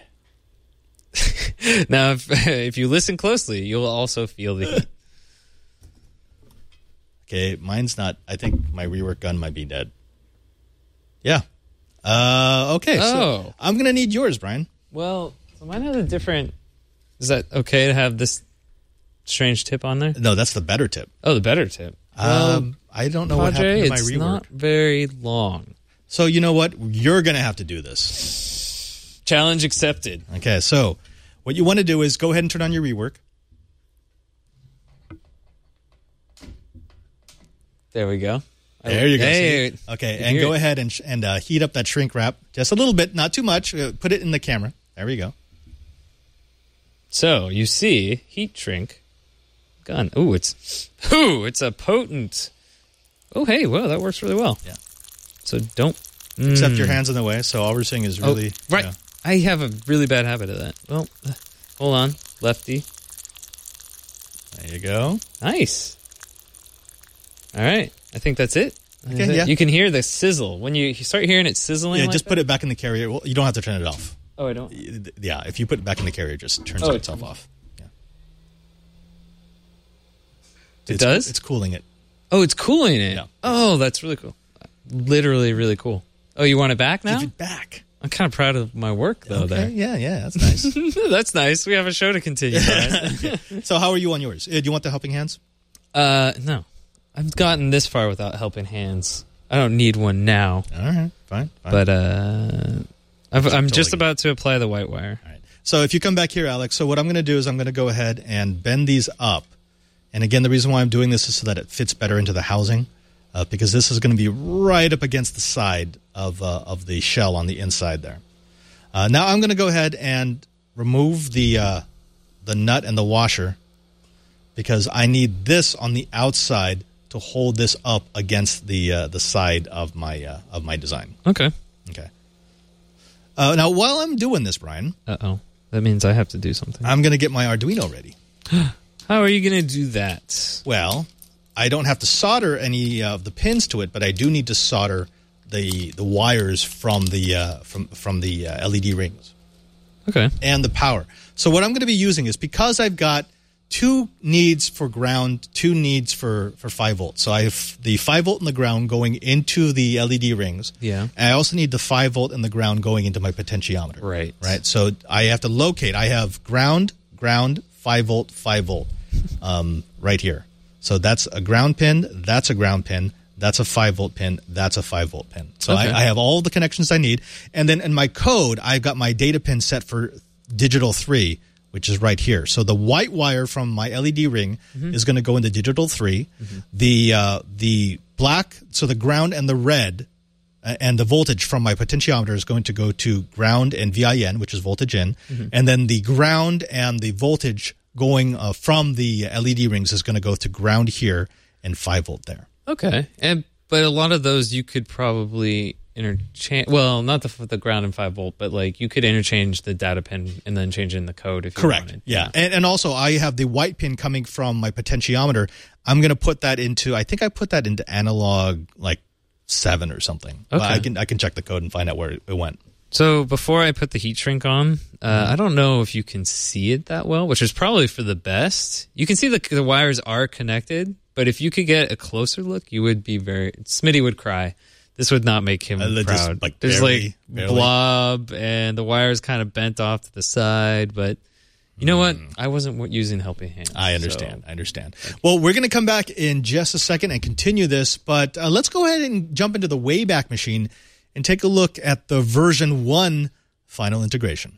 Now, if, if you listen closely, you'll also feel the heat. Okay, mine's not. I think my rework gun might be dead. Yeah. Uh, okay, Oh. so I'm going to need yours, Brian. Well, so mine has a different... Is that okay to have this strange tip on there? No, that's the better tip. Oh, the better tip. Well, Um, I don't know what Padre, happened to my it's rework. not very long. So you know what? You're going to have to do this. Challenge accepted. Okay, so what you want to do is go ahead and turn on your rework. There we go. There you go. Hey, see? Okay, can and hear go it. ahead and sh- and uh, heat up that shrink wrap just a little bit, not too much. Uh, put it in the camera. There we go. So you see, heat shrink gun. Ooh, it's ooh, it's a potent. Oh, hey, well, that works really well. Yeah. So don't Except Mm. your hands in the way, so all we're seeing is Oh, really right. yeah. I have a really bad habit of that. Well, uh, hold on, lefty. There you go. Nice. All right, I think that's it. Okay, Is it- yeah. You can hear the sizzle when you, you start hearing it sizzling. Yeah, like just that? put it back in the carrier. Well, you don't have to turn it off. Oh, I don't. Yeah, if you put it back in the carrier, it just turns Oh, itself off. Yeah. It It's- does? It's cooling it. Oh, it's cooling it. Yeah. Oh, that's really cool. Literally, really cool. Oh, you want it back now? Give it back. I'm kind of proud of my work, though. Okay, There. yeah, yeah, that's nice. That's nice. We have a show to continue. Brian. So how are you on yours? Uh, do you want the helping hands? uh, no, I've gotten this far without helping hands. I don't need one now, All right, fine. fine. but uh, I've, I'm just Totally. about to apply the white wire. All right. So if you come back here, Alex, so what I'm going to do is I'm going to go ahead and bend these up. And again, the reason why I'm doing this is so that it fits better into the housing. uh, because this is going to be right up against the side of uh, of the shell on the inside there. Uh, now I'm going to go ahead and remove the uh, the nut and the washer because I need this on the outside to hold this up against the uh, the side of my uh, of my design. Okay. Okay. Uh, now, while I'm doing this, Brian, uh oh, that means I have to do something. I'm going to get my Arduino ready. How are you going to do that? Well, I don't have to solder any of the pins to it, but I do need to solder the the wires from the uh, from from the uh, L E D rings. Okay. And the power. So what I'm going to be using is because I've got two needs for ground, two needs for, for five volts. So I have the five volt in the ground going into the L E D rings. Yeah. And I also need the five volt in the ground going into my potentiometer. Right. Right. So I have to locate. I have ground, ground, five volt, five volt um, right here. So that's a ground pin. That's a ground pin. That's a five volt pin. That's a five volt pin. So Okay. I, I have all the connections I need. And then in my code, I've got my data pin set for digital three, which is right here. So the white wire from my L E D ring Mhm. is going to go into digital three. The uh, the black, so the ground and the red, uh, and the voltage from my potentiometer is going to go to ground and V I N, which is voltage in. Mhm. And then the ground and the voltage going uh, from the L E D rings is going to go to ground here and five volt there. Okay. And but a lot of those you could probably interchange. Well, not the the ground and five volt, but like you could interchange the data pin and then change in the code if you Correct. wanted. Yeah. And, and also, I have the white pin coming from my potentiometer. I'm going to put that into, I think I put that into analog like seven or something. But Okay. I can I can check the code and find out where it went. So before I put the heat shrink on, uh, I don't know if you can see it that well, which is probably for the best. You can see the the wires are connected, but if you could get a closer look, you would be very. Smitty would cry. This would not make him Uh, just, proud. like, There's barely- like barely. blob, and the wires kind of bent off to the side. But you know what? I wasn't w- using helping hands. I understand. I understand. Well, we're going to come back in just a second and continue this, but uh, let's go ahead and jump into the Wayback Machine and take a look at the version one final integration.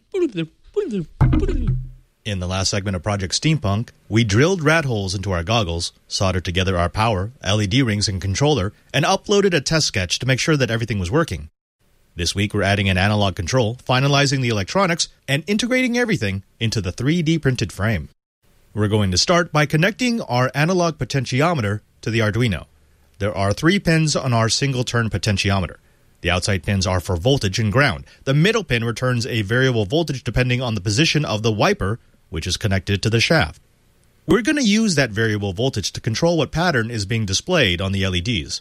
In the last segment of Project Steampunk, we drilled rat holes into our goggles, soldered together our power, L E D rings, and controller, and uploaded a test sketch to make sure that everything was working. This week, we're adding an analog control, finalizing the electronics, and integrating everything into the three D printed frame. We're going to start by connecting our analog potentiometer to the Arduino. There are three pins on our single-turn potentiometer. The outside pins are for voltage and ground. The middle pin returns a variable voltage depending on the position of the wiper, which is connected to the shaft. We're going to use that variable voltage to control what pattern is being displayed on the L E Ds.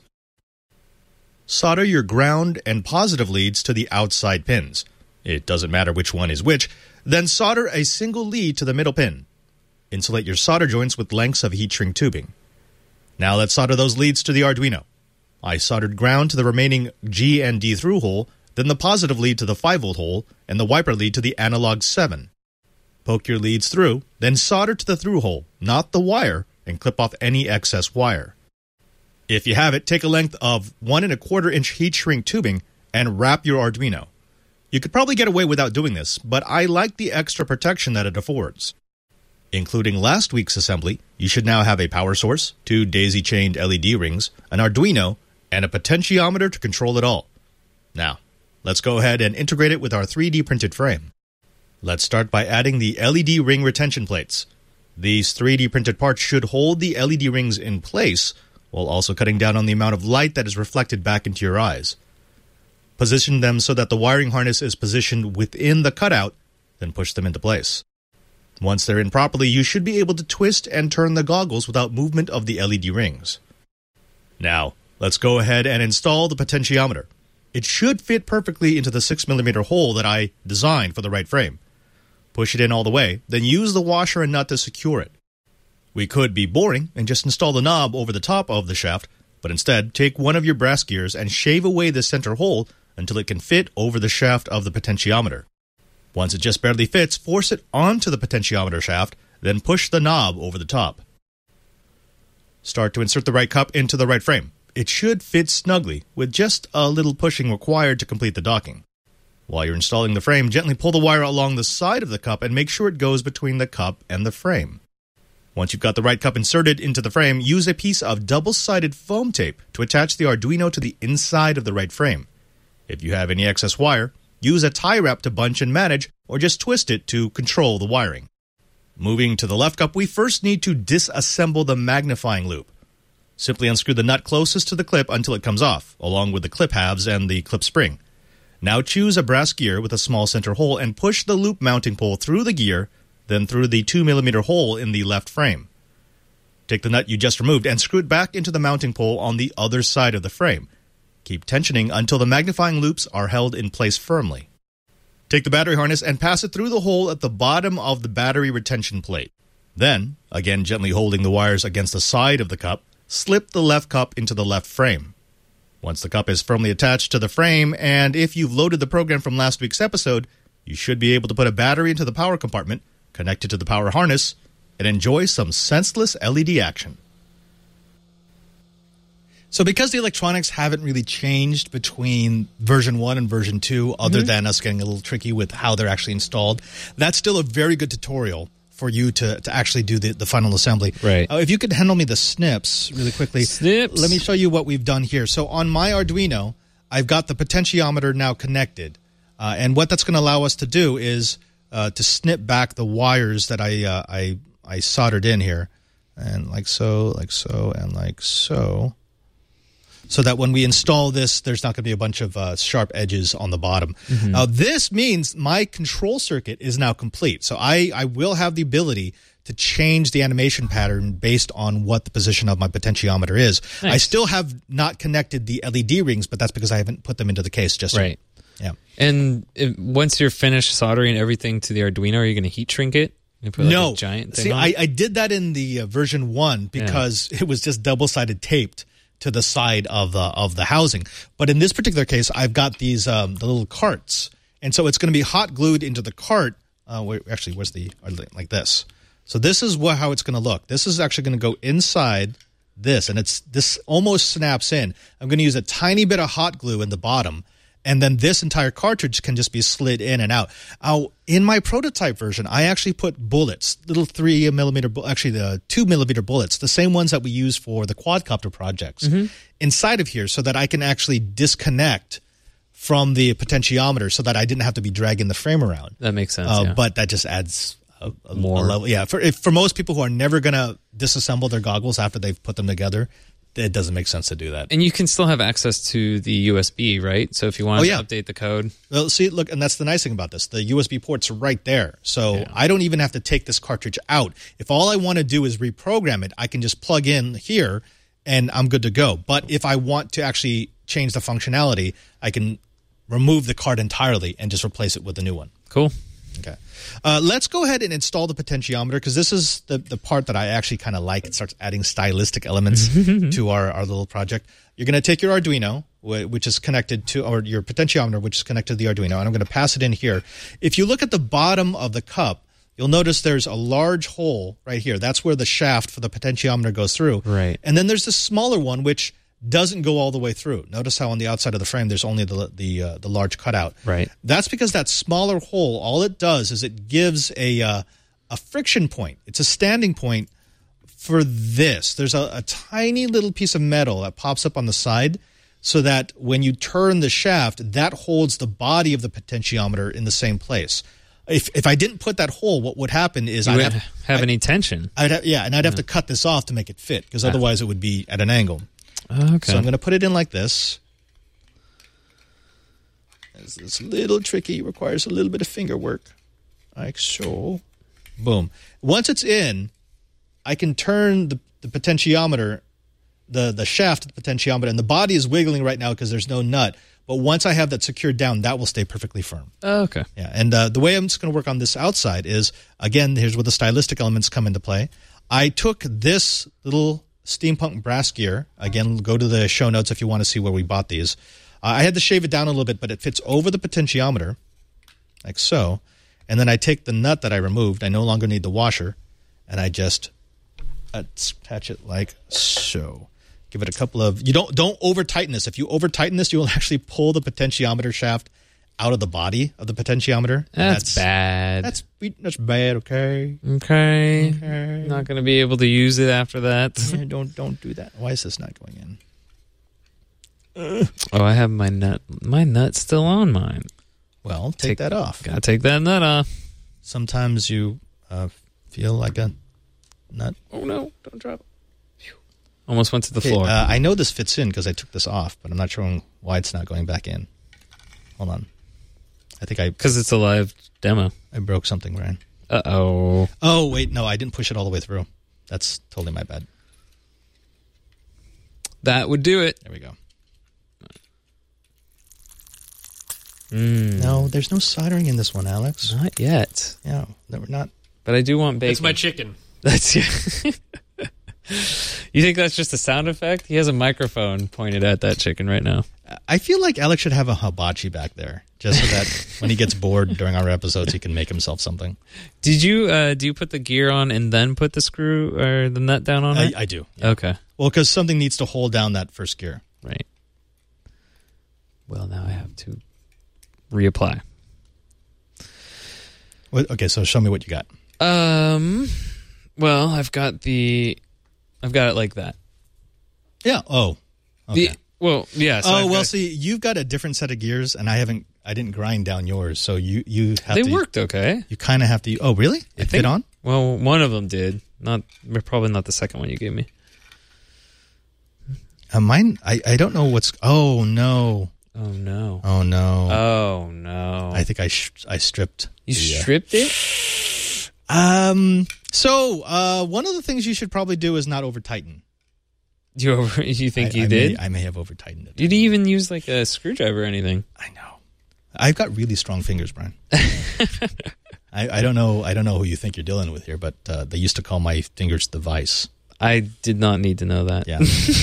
Solder your ground and positive leads to the outside pins. It doesn't matter which one is which. Then solder a single lead to the middle pin. Insulate your solder joints with lengths of heat shrink tubing. Now let's solder those leads to the Arduino. I soldered ground to the remaining G and D through hole, then the positive lead to the five volt hole, and the wiper lead to the analog seven. Poke your leads through, then solder to the through hole, not the wire, and clip off any excess wire. If you have it, take a length of one and a quarter inch heat shrink tubing and wrap your Arduino. You could probably get away without doing this, but I like the extra protection that it affords. Including last week's assembly, you should now have a power source, two daisy-chained L E D rings, an Arduino, and a potentiometer to control it all. Now, let's go ahead and integrate it with our three D printed frame. Let's start by adding the L E D ring retention plates. These three D printed parts should hold the L E D rings in place, while also cutting down on the amount of light that is reflected back into your eyes. Position them so that the wiring harness is positioned within the cutout, then push them into place. Once they're in properly, you should be able to twist and turn the goggles without movement of the L E D rings. Now, let's go ahead and install the potentiometer. It should fit perfectly into the six millimeter hole that I designed for the right frame. Push it in all the way, then use the washer and nut to secure it. We could be boring and just install the knob over the top of the shaft, but instead take one of your brass gears and shave away the center hole until it can fit over the shaft of the potentiometer. Once it just barely fits, force it onto the potentiometer shaft, then push the knob over the top. Start to insert the right cup into the right frame. It should fit snugly, with just a little pushing required to complete the docking. While you're installing the frame, gently pull the wire along the side of the cup and make sure it goes between the cup and the frame. Once you've got the right cup inserted into the frame, use a piece of double-sided foam tape to attach the Arduino to the inside of the right frame. If you have any excess wire, use a tie wrap to bunch and manage, or just twist it to control the wiring. Moving to the left cup, we first need to disassemble the magnifying loop. Simply unscrew the nut closest to the clip until it comes off, along with the clip halves and the clip spring. Now choose a brass gear with a small center hole and push the loop mounting pole through the gear, then through the two millimeter hole in the left frame. Take the nut you just removed and screw it back into the mounting pole on the other side of the frame. Keep tensioning until the magnifying loops are held in place firmly. Take the battery harness and pass it through the hole at the bottom of the battery retention plate. Then, again gently holding the wires against the side of the cup, slip the left cup into the left frame. Once the cup is firmly attached to the frame, and if you've loaded the program from last week's episode, you should be able to put a battery into the power compartment, connect it to the power harness, and enjoy some senseless L E D action. So because the electronics haven't really changed between version one and version two, other mm-hmm. than us getting a little tricky with how they're actually installed, that's still a very good tutorial for you to, to actually do the, the final assembly. Right. Uh, if you could handle me the snips really quickly. Snips. Let me show you what we've done here. So on my Arduino, I've got the potentiometer now connected. Uh, and what that's going to allow us to do is uh, to snip back the wires that I, uh, I, I soldered in here. And like so, like so, and like so. So that when we install this, there's not going to be a bunch of uh, sharp edges on the bottom. Mm-hmm. Now, this means my control circuit is now complete. So I, I will have the ability to change the animation pattern based on what the position of my potentiometer is. Nice. I still have not connected the L E D rings, but that's because I haven't put them into the case just right. yet. Yeah. And if, once you're finished soldering everything to the Arduino, are you going to heat shrink it? You put like no. a giant thing See, on I, I did that in the uh, version one because yeah. it was just double-sided taped to the side of the of the housing. But in this particular case, I've got these um, the little carts, and so it's going to be hot glued into the cart. Uh, where, actually, where's the like this? So this is what how it's going to look. This is actually going to go inside this, and it's this almost snaps in. I'm going to use a tiny bit of hot glue in the bottom, and then this entire cartridge can just be slid in and out. Now, in my prototype version, I actually put bullets, little three millimeter, actually the two millimeter bullets, the same ones that we use for the quadcopter projects, mm-hmm. inside of here so that I can actually disconnect from the potentiometer so that I didn't have to be dragging the frame around. That makes sense, uh, yeah. But that just adds a, a, more a level. Yeah, for, if, for most people who are never going to disassemble their goggles after they've put them together, it doesn't make sense to do that. And you can still have access to the U S B, right? So if you want oh, yeah. to update the code. Well, see, look, and that's the nice thing about this. The U S B port's right there. So yeah. I don't even have to take this cartridge out. If all I want to do is reprogram it, I can just plug in here and I'm good to go. But if I want to actually change the functionality, I can remove the card entirely and just replace it with a new one. Cool. Okay. Uh, let's go ahead and install the potentiometer because this is the, the part that I actually kind of like. It starts adding stylistic elements to our, our little project. You're going to take your Arduino, which is connected to, or your potentiometer, which is connected to the Arduino, and I'm going to pass it in here. If you look at the bottom of the cup, you'll notice there's a large hole right here. That's where the shaft for the potentiometer goes through. Right. And then there's this smaller one, which doesn't go all the way through. Notice how on the outside of the frame there's only the the uh, the large cutout. Right. That's because that smaller hole, all it does is it gives a uh, a friction point. It's a standing point for this. There's a, a tiny little piece of metal that pops up on the side so that when you turn the shaft, that holds the body of the potentiometer in the same place. If if I didn't put that hole, what would happen is you I'd wouldn't have, have I'd, any tension. I'd have, yeah, and I'd have yeah. to cut this off to make it fit because Ah. otherwise it would be at an angle. Okay. So I'm going to put it in like this. It's, it's a little tricky. Requires a little bit of finger work. Like so. Boom. Once it's in, I can turn the, the potentiometer, the, the shaft of the potentiometer, and the body is wiggling right now because there's no nut. But once I have that secured down, that will stay perfectly firm. Oh, okay. Yeah, and uh, the way I'm just going to work on this outside is, again, here's where the stylistic elements come into play. I took this little steampunk brass gear. Again, go to the show notes if you want to see where we bought these. Uh, I had to shave it down a little bit, but it fits over the potentiometer, like so. And then I take the nut that I removed. I no longer need the washer, and I just attach it like so. Give it a couple of. You don't don't over tighten this. If you over tighten this, you will actually pull the potentiometer shaft out of the body of the potentiometer. That's, that's bad. That's that's bad. Okay. Okay. Okay. Not going to be able to use it after that. Yeah, don't don't do that. Why is this not going in? Oh, I have my nut. My nut's still on mine. Well, take, take that off. Gotta take that nut off. Sometimes you uh, feel like a nut. Oh no! Don't drop it. Phew. Almost went to the okay, floor. Uh, I know this fits in because I took this off, but I'm not sure why it's not going back in. Hold on. I think I because it's a live demo. I broke something, Brian. Uh oh. Oh wait, no, I didn't push it all the way through. That's totally my bad. That would do it. There we go. Mm. No, there's no soldering in this one, Alex. Not yet. Yeah, no, we're not. But I do want bacon. That's my chicken. That's yeah. You think that's just a sound effect? He has a microphone pointed at that chicken right now. I feel like Alex should have a hibachi back there, just so that when he gets bored during our episodes, he can make himself something. Did you uh, do you put the gear on and then put the screw or the nut down on I, it? I do. Yeah. Okay. Well, because something needs to hold down that first gear. Right. Well, now I have to reapply. What, okay, so show me what you got. Um. Well, I've got the. I've got it like that. Yeah. Oh. Okay. The, well, yeah. So oh I've well. got, See, you've got a different set of gears, and I haven't. I didn't grind down yours, so you you have. They to, worked okay. You kind of have to. Oh, really? It fit on? Well, one of them did. Not probably not the second one you gave me. Uh, mine. I I don't know what's. Oh no. Oh no. Oh no. Oh no. I think I sh- I stripped. You the, uh, stripped it? Um. So, uh, one of the things you should probably do is not over tighten. You over? You think I, you I did? May, I may have over tightened it. You didn't even use like a screwdriver or anything. I know. I've got really strong fingers, Brian. I, I don't know. I don't know who you think you're dealing with here, but uh, they used to call my fingers the vice. I did not need to know that. Yeah.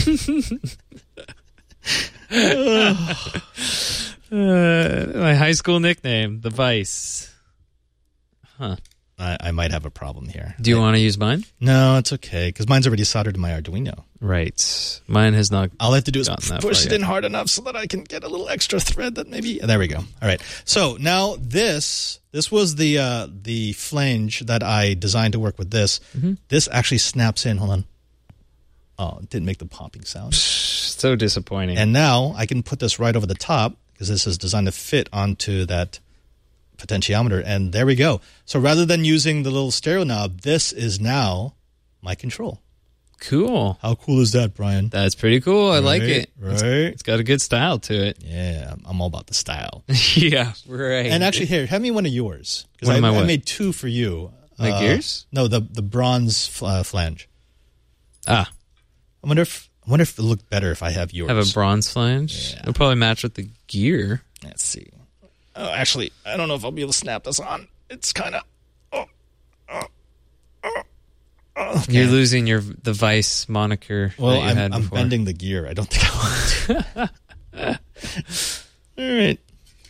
uh, my high school nickname, the Vice. Huh. I, I might have a problem here. Do you I, want to use mine? No, it's okay, because mine's already soldered to my Arduino. Right. Mine has not. All I have to do is push it yet. in hard enough so that I can get a little extra thread that maybe... There we go. All right. So now this, this was the uh, the flange that I designed to work with this. Mm-hmm. This actually snaps in. Hold on. Oh, it didn't make the popping sound. So disappointing. And now I can put this right over the top because this is designed to fit onto that potentiometer. And there we go. So rather than using the little stereo knob, this is now my control. Cool. How cool is that, Brian? That's pretty cool. I right, like it. Right. It's, it's got a good style to it. Yeah, I'm all about the style. Yeah, right. And actually, here, have me one of yours. One I, of my I what? made two for you. My uh, gears? No, the the bronze uh, flange. Ah. I wonder if I wonder if it looked better if I have yours. Have a bronze flange? Yeah. It'll probably match with the gear. Let's see. Oh, actually, I don't know if I'll be able to snap this on. It's kind of. Oh, oh, oh, oh, okay. You're losing your the Vice moniker. Well, that you I'm, had I'm before. bending the gear. I don't think I want to. All right.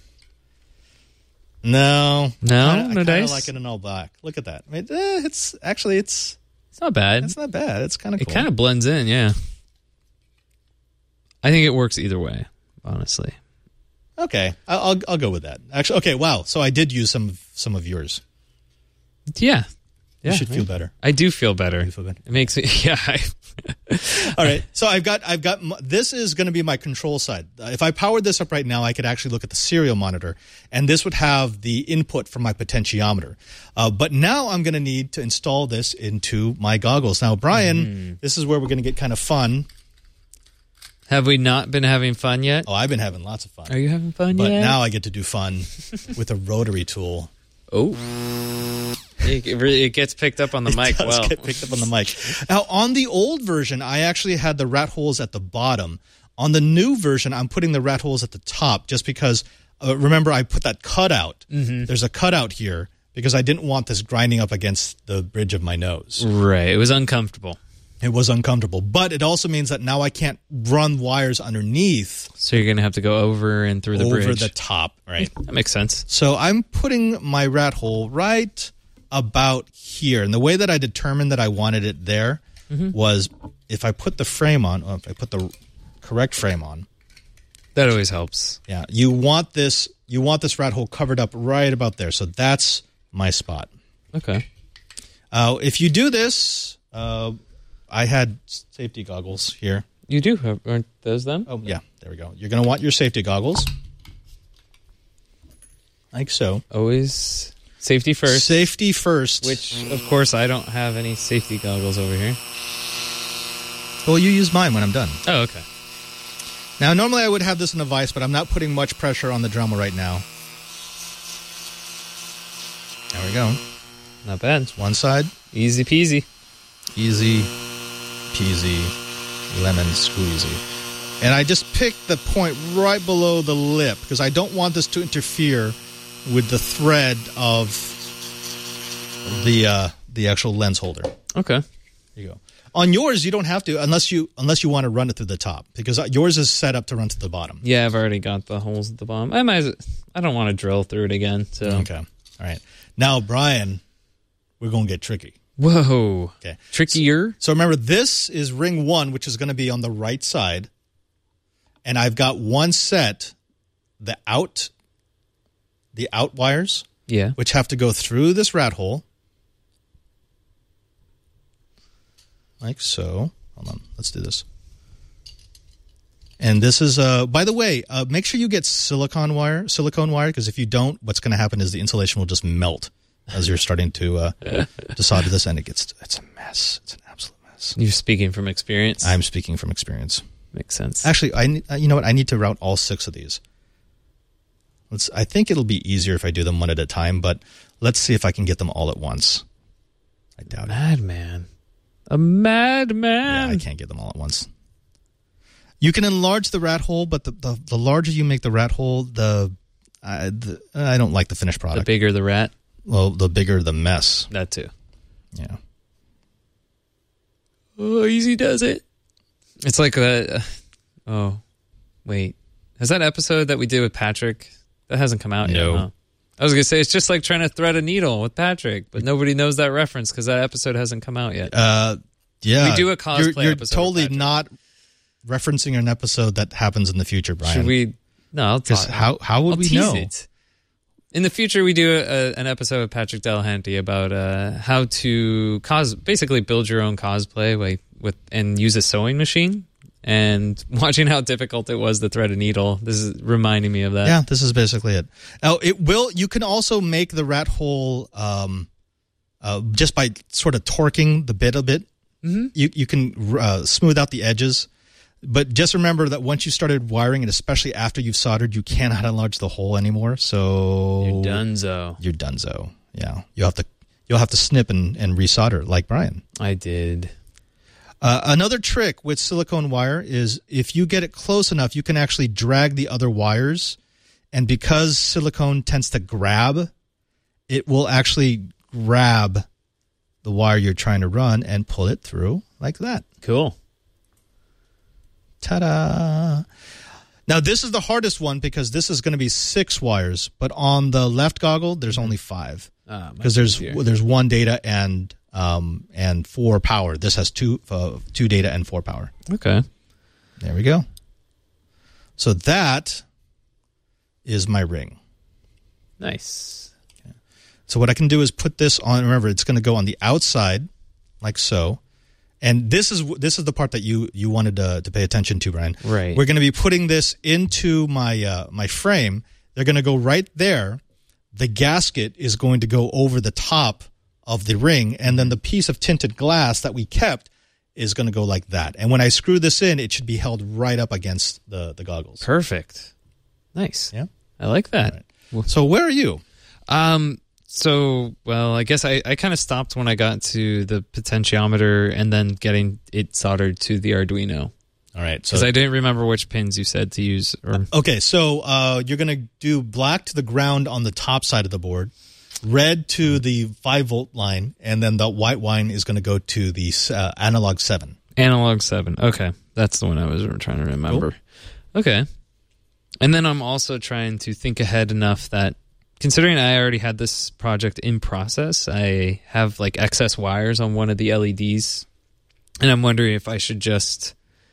No, No, I, no I kinda dice? like it in all black. Look at that. I mean, eh, it's actually it's It's not bad. it's not bad. It's kind of It cool. kind of blends in, yeah. I think it works either way, honestly. Okay, I'll, I'll I'll go with that. Actually, okay. Wow. So I did use some some of yours. Yeah. Yeah, You should feel better. I do feel better. You feel better. It makes me, yeah. I, All right. So I've got, I've got, this is going to be my control side. Uh, if I powered this up right now, I could actually look at the serial monitor, and this would have the input from my potentiometer. Uh, but now I'm going to need to install this into my goggles. Now, Brian, mm. this is where we're going to get kind of fun. Have we not been having fun yet? Oh, I've been having lots of fun. Are you having fun but yet? But now I get to do fun with a rotary tool. Oh. It, really, it gets picked up on the it mic does well. get picked up on the mic. Now, on the old version, I actually had the rat holes at the bottom. On the new version, I'm putting the rat holes at the top just because, uh, remember, I put that cutout. Mm-hmm. There's a cutout here because I didn't want this grinding up against the bridge of my nose. Right. It was uncomfortable. It was uncomfortable. But it also means that now I can't run wires underneath. So you're going to have to go over and through the over bridge. Over the top, right? That makes sense. So I'm putting my rat hole right about here. And the way that I determined that I wanted it there mm-hmm. was if I put the frame on, or if I put the correct frame on, That always helps. Yeah, you want this. You want this rat hole covered up right about there. So that's my spot. Okay. Uh, if you do this, uh, I had safety goggles here. You do have, aren't those them? Oh yeah, there we go. You're going to want your safety goggles, like so. Always safety first. Safety first. Which, of course, I don't have any safety goggles over here. Well, you use mine when I'm done. Oh, okay. Now, normally I would have this in a vise, but I'm not putting much pressure on the Dremel right now. There we go. Not bad. It's one side. Easy peasy. Easy peasy, lemon squeezy. And I just picked the point right below the lip because I don't want this to interfere with the thread of the uh, the actual lens holder. Okay. There you go. On yours, you don't have to unless you unless you want to run it through the top because yours is set up to run to the bottom. Yeah, I've already got the holes at the bottom. I might. I don't want to drill through it again. So okay, all right. Now, Brian, we're going to get tricky. Whoa. Okay, trickier. So, so remember, this is ring one, which is going to be on the right side, and I've got one set, the out, the out wires, yeah, which have to go through this rat hole. Like so. Hold on. Let's do this. And this is, uh, by the way, uh, make sure you get silicone wire, silicone wire, because if you don't, what's going to happen is the insulation will just melt as you're starting to uh, to solder this, and it gets it's a mess. It's an absolute mess. You're speaking from experience. I'm speaking from experience. Makes sense. Actually, I ne- you know what? I need to route all six of these. Let's. I think it'll be easier if I do them one at a time, but let's see if I can get them all at once. I doubt it. Madman. A madman. Yeah, I can't get them all at once. You can enlarge the rat hole, but the, the, the larger you make the rat hole, the, uh, the I don't like the finished product. The bigger the rat? Well, the bigger the mess. That too. Yeah. Oh, easy does it. It's like a... Uh, oh, wait. Has that episode that we did with Patrick, that hasn't come out no. yet? Huh? I was going to say, it's just like trying to thread a needle with Patrick, but nobody knows that reference because that episode hasn't come out yet. Uh, yeah. We do a cosplay You're, you're episode totally not referencing an episode that happens in the future, Brian. Should we? No, I'll talk. How, how would I'll we tease know? It. In the future, we do a, an episode with Patrick Delahanty about uh, how to cos basically build your own cosplay with, with and use a sewing machine. And watching how difficult it was to thread a needle, this is reminding me of that. Yeah, this is basically it. Now, it will. You can also make the rat hole um, uh, just by sort of torquing the bit a bit. Mm-hmm. You you can uh, smooth out the edges, but just remember that once you started wiring, and especially after you've soldered, you cannot enlarge the hole anymore. So you're donezo. You're donezo. Yeah, you have to you'll have to snip and and resolder like Brian. I did. Uh, another trick with silicone wire is if you get it close enough, you can actually drag the other wires. And because silicone tends to grab, it will actually grab the wire you're trying to run and pull it through like that. Cool. Ta-da! Now, this is the hardest one because this is going to be six wires. But on the left goggle, there's only five. Because ah, there's easier. there's one data and... Um, and four power. This has two uh, two data and four power. Okay. There we go. So that is my ring. Nice. Okay. So what I can do is put this on. Remember, it's going to go on the outside, like so. And this is this is the part that you you wanted to, to pay attention to, Brian. Right. We're going to be putting this into my uh, my frame. They're going to go right there. The gasket is going to go over the top of the ring, and then the piece of tinted glass that we kept is going to go like that. And when I screw this in, it should be held right up against the, the goggles. Perfect. Nice. Yeah. I like that. Right. So where are you? Um. So, well, I guess I, I kind of stopped when I got to the potentiometer and then getting it soldered to the Arduino. All right. Because so, I didn't remember which pins you said to use. Or... Okay, so uh, you're going to do black to the ground on the top side of the board, red to the five volt line, and then the white line is going to go to the uh, analog seven. Analog seven. Okay. That's the one I was trying to remember. Cool. Okay. And then I'm also trying to think ahead enough that, considering I already had this project in process, I have like excess wires on one of the L E Ds, and I'm wondering if I should just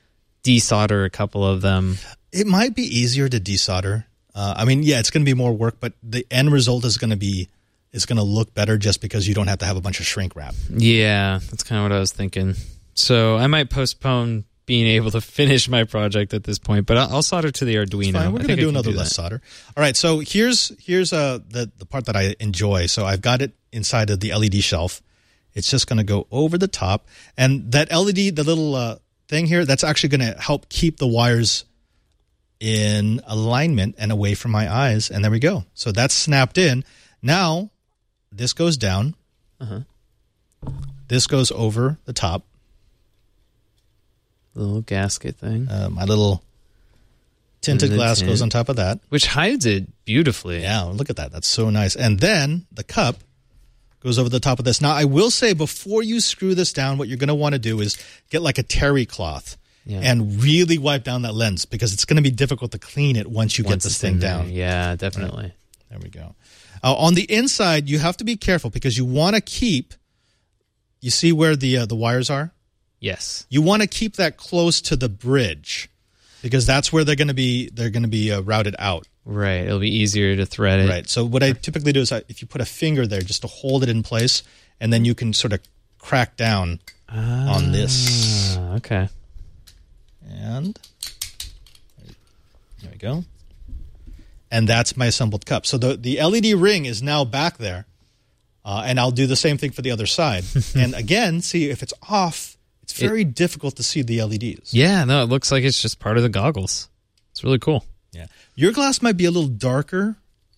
desolder a couple of them. It might be easier to desolder. Uh, I mean, yeah, it's going to be more work, but the end result is going to be is going to look better just because you don't have to have a bunch of shrink wrap. Yeah, that's kind of what I was thinking. So I might postpone being able to finish my project at this point, but I'll, I'll solder to the Arduino. Fine. We're going to do another do less solder. All right, so here's here's uh, the, the part that I enjoy. So I've got it inside of the L E D shelf. It's just going to go over the top. And that L E D, the little uh, thing here, that's actually going to help keep the wires in alignment and away from my eyes. And there we go. So that's snapped in. Now, this goes down. Uh-huh. This goes over the top. The little gasket thing. Uh, my little tinted glass tint. Goes on top of that. Which hides it beautifully. Yeah, look at that. That's so nice. And then the cup goes over the top of this. Now, I will say before you screw this down, what you're going to want to do is get like a terry cloth yeah. and really wipe down that lens because it's going to be difficult to clean it once you once get this thing down. Yeah, definitely. Right. There we go. Uh, on the inside, you have to be careful because you want to keep, you see where the uh, the wires are? Yes. You want to keep that close to the bridge because that's where they're going to be they're going to be uh, routed out. Right. It'll be easier to thread it. Right. So what I typically do is I, if you put a finger there just to hold it in place, and then you can sort of crack down ah, on this. Okay. And there we go. And that's my assembled cup. So the, the L E D ring is now back there, uh, and I'll do the same thing for the other side. And again, see if it's off, it's very it, difficult to see the L E Ds. Yeah, no, it looks like it's just part of the goggles. It's really cool. Yeah, your glass might be a little darker.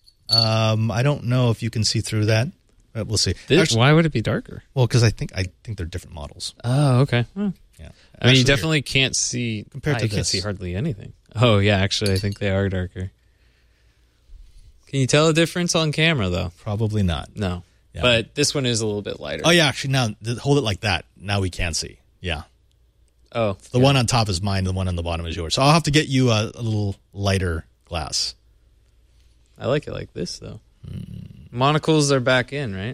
Um, I don't know if you can see through that, but we'll see. This, Actually, why would it be darker? Well, because I think I think they're different models. Oh, okay. Hmm. Yeah, I mean, actually, you definitely here, can't see compared to I this. can't see hardly anything. Oh, yeah, actually, I think they are darker. Can you tell a difference on camera, though? Probably not. No. Yeah. But this one is a little bit lighter. Oh, yeah, actually, now hold it like that. Now we can see. Yeah. Oh. The yeah. one on top is mine, the one on the bottom is yours. So I'll have to get you a, a little lighter glass. I like it like this, though. Mm. Monocles are back in, right?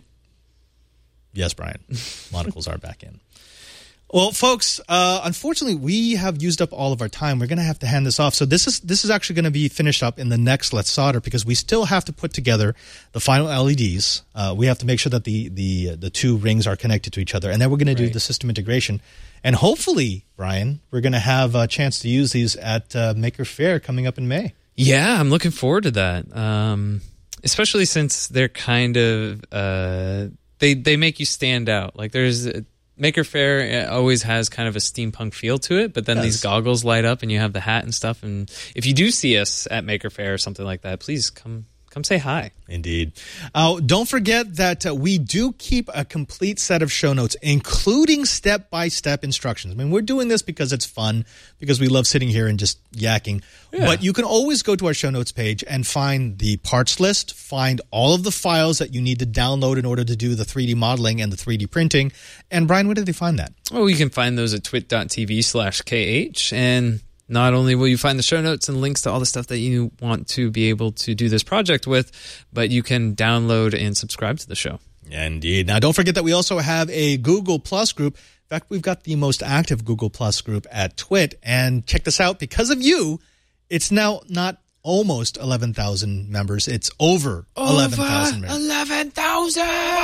Yes, Brian. Monocles are back in. Well, folks, uh, unfortunately, we have used up all of our time. We're going to have to hand this off. So this is this is actually going to be finished up in the next Let's Solder because we still have to put together the final L E Ds. Uh, we have to make sure that the the the two rings are connected to each other, and then we're going to do right. the system integration. And hopefully, Brian, we're going to have a chance to use these at uh, Maker Faire coming up in May. Yeah, I'm looking forward to that. Um, especially since they're kind of uh, they they make you stand out. Like there's. Maker Faire always has kind of a steampunk feel to it, but then yes. these goggles light up and you have the hat and stuff. And if you do see us at Maker Faire or something like that, please come come say hi. Indeed. Uh, don't forget that uh, we do keep a complete set of show notes, including step-by-step instructions. I mean, we're doing this because it's fun, because we love sitting here and just yakking. Yeah. But you can always go to our show notes page and find the parts list, find all of the files that you need to download in order to do the three D modeling and the three D printing. And Brian, where did they find that? Oh, you can find those at twit.tv slash KH. And not only will you find the show notes and links to all the stuff that you want to be able to do this project with, but you can download and subscribe to the show. Indeed. Now, don't forget that we also have a Google Plus group. In fact, we've got the most active Google Plus group at Twit. And check this out. Because of you, it's now not almost eleven thousand members. It's over, over eleven thousand members. eleven thousand!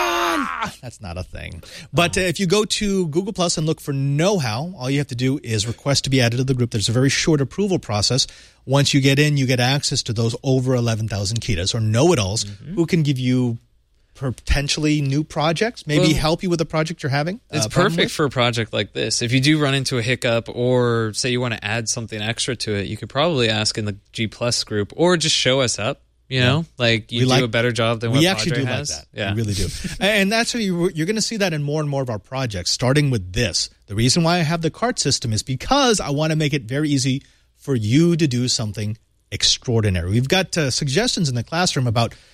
Ah, that's not a thing. But uh, if you go to Google Plus and look for Know-How, all you have to do is request to be added to the group. There's a very short approval process. Once you get in, you get access to those over eleven thousand Kitas or know-it-alls mm-hmm. who can give you potentially new projects, maybe well, help you with a project you're having. It's uh, perfect for a project like this. If you do run into a hiccup or say you want to add something extra to it, you could probably ask in the G Plus group or just show us up. You know, yeah. like you we do like, a better job than what we actually Padre do has. Like that. Yeah. We really do. And that's how you, you're going to see that in more and more of our projects, starting with this. The reason why I have the cart system is because I want to make it very easy for you to do something extraordinary. We've got uh, suggestions in the classroom about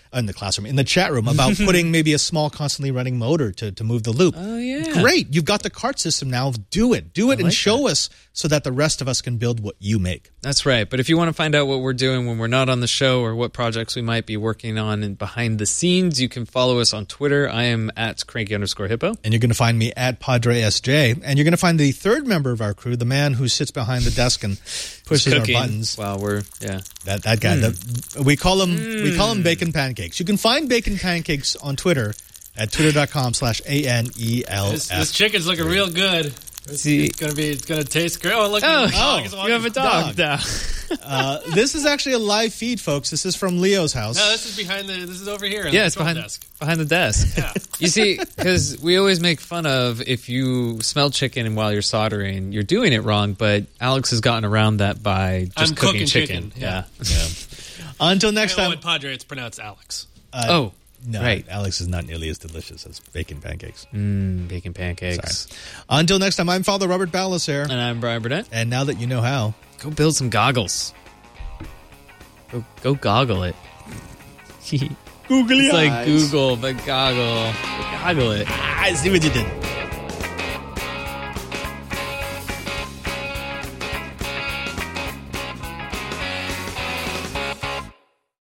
in the classroom, in the chat room, about putting maybe a small constantly running motor to, to move the loop. Oh, yeah. Great. You've got the cart system now. Do it. Do it I and like show that. us so that the rest of us can build what you make. That's right. But if you want to find out what we're doing when we're not on the show or what projects we might be working on and behind the scenes, you can follow us on Twitter. I am at cranky underscore hippo. And you're going to find me at Padre S J. And you're going to find the third member of our crew, the man who sits behind the desk and pushes our Cooking buttons. while we're, yeah. That that guy. Mm. That, we call him Mm. we call him Bacon Pancakes. You can find Bacon Pancakes on Twitter at twitter.com slash A N E L This, F. this chicken's looking real good. It's, See- it's gonna be. It's gonna taste great. Oh, look! Oh, the dog is you walking. have a dog, now. Uh, this is actually a live feed, folks. This is from Leo's house. No, this is behind the. This is over here. in Yeah, the it's control behind desk. behind the desk. Yeah. You see, because we always make fun of if you smell chicken while you're soldering, you're doing it wrong. But Alex has gotten around that by just I'm cooking, cooking chicken. chicken, yeah. Yeah. Until next Oh, time. and Padre, it's pronounced Alex. Uh, oh, no, right. Alex is not nearly as delicious as Bacon Pancakes. Mm, bacon pancakes. Sorry. Until next time, I'm Father Robert Ballas And I'm Brian Burnett. And now that you know how, Go build some goggles. Go, go goggle it. googly It's like eyes. Google, but goggle. Goggle it. I see what you did.